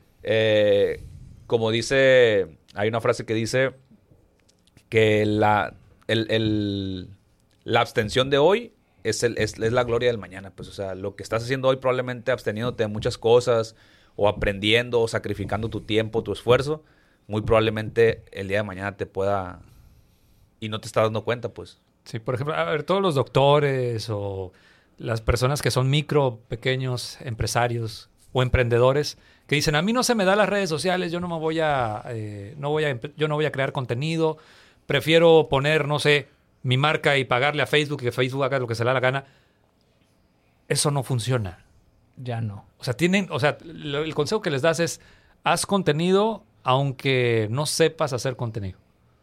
como dice... Hay una frase que dice que la abstención de hoy es la gloria del mañana, pues, o sea, lo que estás haciendo hoy probablemente absteniéndote de muchas cosas o aprendiendo o sacrificando tu tiempo, tu esfuerzo, muy probablemente el día de mañana te pueda y no te estás dando cuenta, pues. Sí, por ejemplo, a ver, todos los doctores o las personas que son pequeños empresarios o emprendedores que dicen, a mí no se me da las redes sociales, yo no voy a crear contenido, prefiero poner, no sé, mi marca y pagarle a Facebook y que Facebook haga lo que se le da la gana. Eso no funciona. Ya no. O sea, el consejo que les das es, haz contenido aunque no sepas hacer contenido.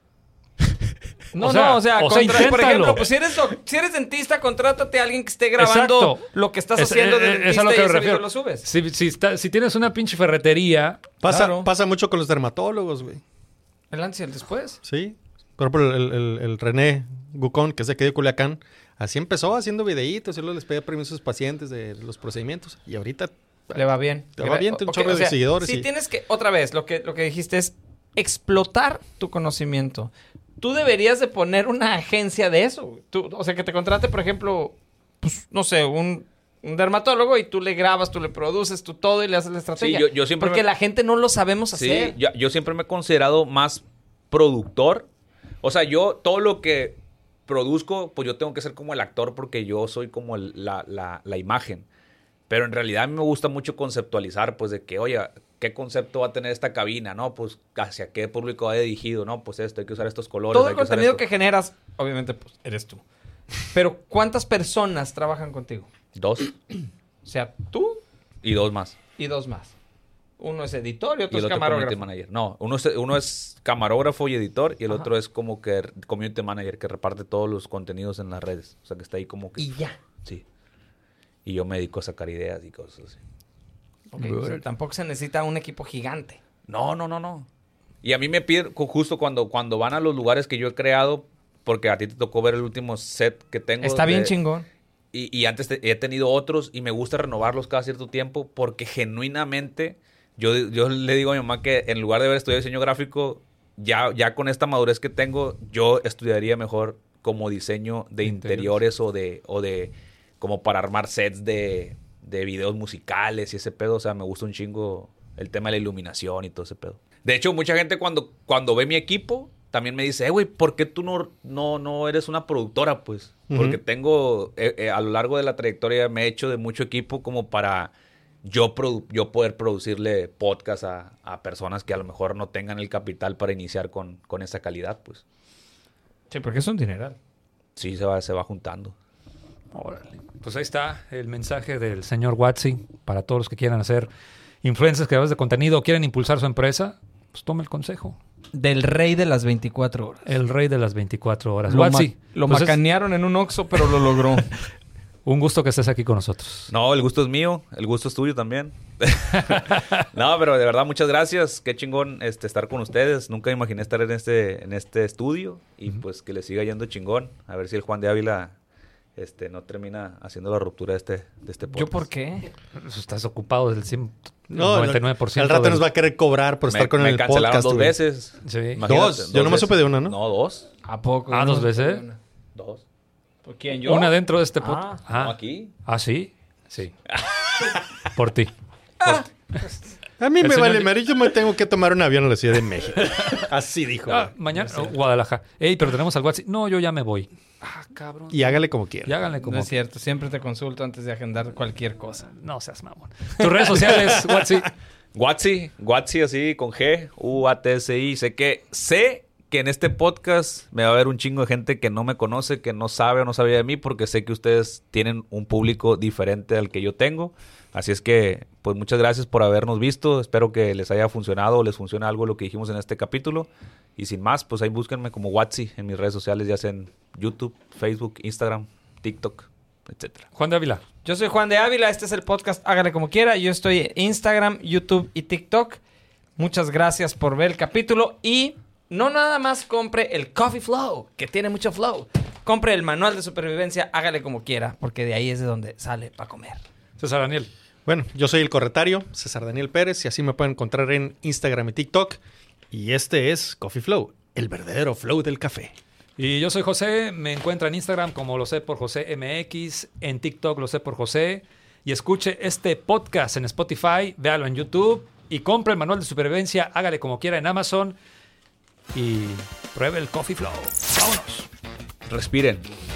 O sea, inténtalo. Por ejemplo, pues si eres dentista, contrátate a alguien que esté grabando lo que estás haciendo de dentista, es a lo que y me ese refiero. video lo subes. Si tienes una pinche ferretería... Pasa mucho con los dermatólogos, güey. El antes y el después. Sí. Por ejemplo, el René Gucón, que es de aquí de Culiacán, así empezó haciendo videitos y luego les pedía permiso a sus pacientes de los procedimientos. Y ahorita... Le va bien. Le va bien, un chorro de seguidores. Sí, tienes que... Otra vez, lo que dijiste es explotar tu conocimiento. Tú deberías de poner una agencia de eso. O sea, que te contrate, por ejemplo, pues, no sé, un dermatólogo y tú le grabas, tú le produces, tú todo y le haces la estrategia. Sí, yo siempre porque la gente no lo sabemos hacer. Sí, yo siempre me he considerado más productor. O sea, yo todo lo que produzco, pues yo tengo que ser como el actor porque yo soy como la imagen. Pero en realidad a mí me gusta mucho conceptualizar, pues de que, oye, ¿qué concepto va a tener esta cabina? ¿No? Pues hacia qué público va dirigido, ¿no? Pues esto, hay que usar estos colores. Todo el contenido que generas, obviamente, pues eres tú. Pero ¿cuántas personas trabajan contigo? 2. O sea, tú y 2 más. Y 2 más. Uno es editor y otro el es otro camarógrafo. Community manager. No, uno es camarógrafo y editor y el otro es como que community manager que reparte todos los contenidos en las redes. O sea, que está ahí como que... Y ya. Sí. Y yo me dedico a sacar ideas y cosas así. Okay, o sea, tampoco se necesita un equipo gigante. No. Y a mí me piden, justo cuando van a los lugares que yo he creado, porque a ti te tocó ver el último set que tengo. Está bien chingón. Y antes he tenido otros y me gusta renovarlos cada cierto tiempo porque genuinamente yo le digo a mi mamá que en lugar de haber estudiado diseño gráfico, ya con esta madurez que tengo, yo estudiaría mejor como diseño de interiores o de como para armar sets de videos musicales y ese pedo. O sea, me gusta un chingo el tema de la iluminación y todo ese pedo. De hecho, mucha gente cuando ve mi equipo también me dice, güey, ¿por qué tú no eres una productora, pues? Porque tengo, a lo largo de la trayectoria me he hecho de mucho equipo como para yo poder producirle podcast a personas que a lo mejor no tengan el capital para iniciar con esa calidad, pues. Sí, porque es un dineral. Sí, se va juntando. Órale. Pues ahí está el mensaje del señor Watsi para todos los que quieran hacer influencers, creadores de contenido o quieren impulsar su empresa, pues tome el consejo. Del rey de las 24 horas. El rey de las 24 horas. Lo Watsi. macanearon en un Oxxo, pero lo logró. Un gusto que estés aquí con nosotros. No, el gusto es mío, el gusto es tuyo también. No, pero de verdad, muchas gracias. Qué chingón estar con ustedes. Nunca imaginé estar en este estudio y pues que le siga yendo chingón. A ver si el Juan de Ávila no termina haciendo la ruptura de este podcast. ¿Yo por qué? Estás ocupado del 100, No, 99%. al rato del- nos va a querer cobrar por estar con me el cancelaron podcast. 2 güey. veces. Sí. Imagínate, Dos. Yo nomás supe de una, ¿no? No, 2. ¿A poco? Ah, ¿no? 2 veces. 2. ¿Por quién? ¿Yo? Una dentro de este podcast. No, aquí. Ah, ¿sí? Sí. Por ti. A mí El me señor vale, di- Mary. Yo me tengo que tomar un avión a la Ciudad de México. Así dijo. Ah, güey. mañana, Guadalajara. Ey, pero tenemos al WhatsApp. No, yo ya me voy. Ah, cabrón. Y hágale como quiera. Y háganle No como... es cierto, siempre te consulto antes de agendar cualquier cosa. No seas mamón. Tus redes sociales, WhatsApp. Watsi así con G, U-A-T-S-I. Sé que en este podcast me va a haber un chingo de gente que no me conoce, que no sabe o no sabía de mí, porque sé que ustedes tienen un público diferente al que yo tengo. Así es que, pues muchas gracias por habernos visto. Espero que les haya funcionado o les funcione algo lo que dijimos en este capítulo. Y sin más, pues ahí búsquenme como Watsi en mis redes sociales, ya sea en YouTube, Facebook, Instagram, TikTok, etcétera. Juan de Ávila. Yo soy Juan de Ávila, este es el podcast Hágale Como Quiera. Yo estoy en Instagram, YouTube y TikTok. Muchas gracias por ver el capítulo y no nada más compre el Coffee Flow, que tiene mucho flow. Compre el manual de supervivencia, Hágale Como Quiera, porque de ahí es de donde sale para comer. César Daniel. Bueno, yo soy el corretario, César Daniel Pérez, y así me pueden encontrar en Instagram y TikTok. Y este es Coffee Flow, el verdadero flow del café. Y yo soy José. Me encuentra en Instagram como lo sé por José MX. En TikTok lo sé por José. Y escuche este podcast en Spotify. Véalo en YouTube. Y compre el manual de supervivencia. Hágale como quiera en Amazon. Y pruebe el Coffee Flow. ¡Vámonos! Respiren.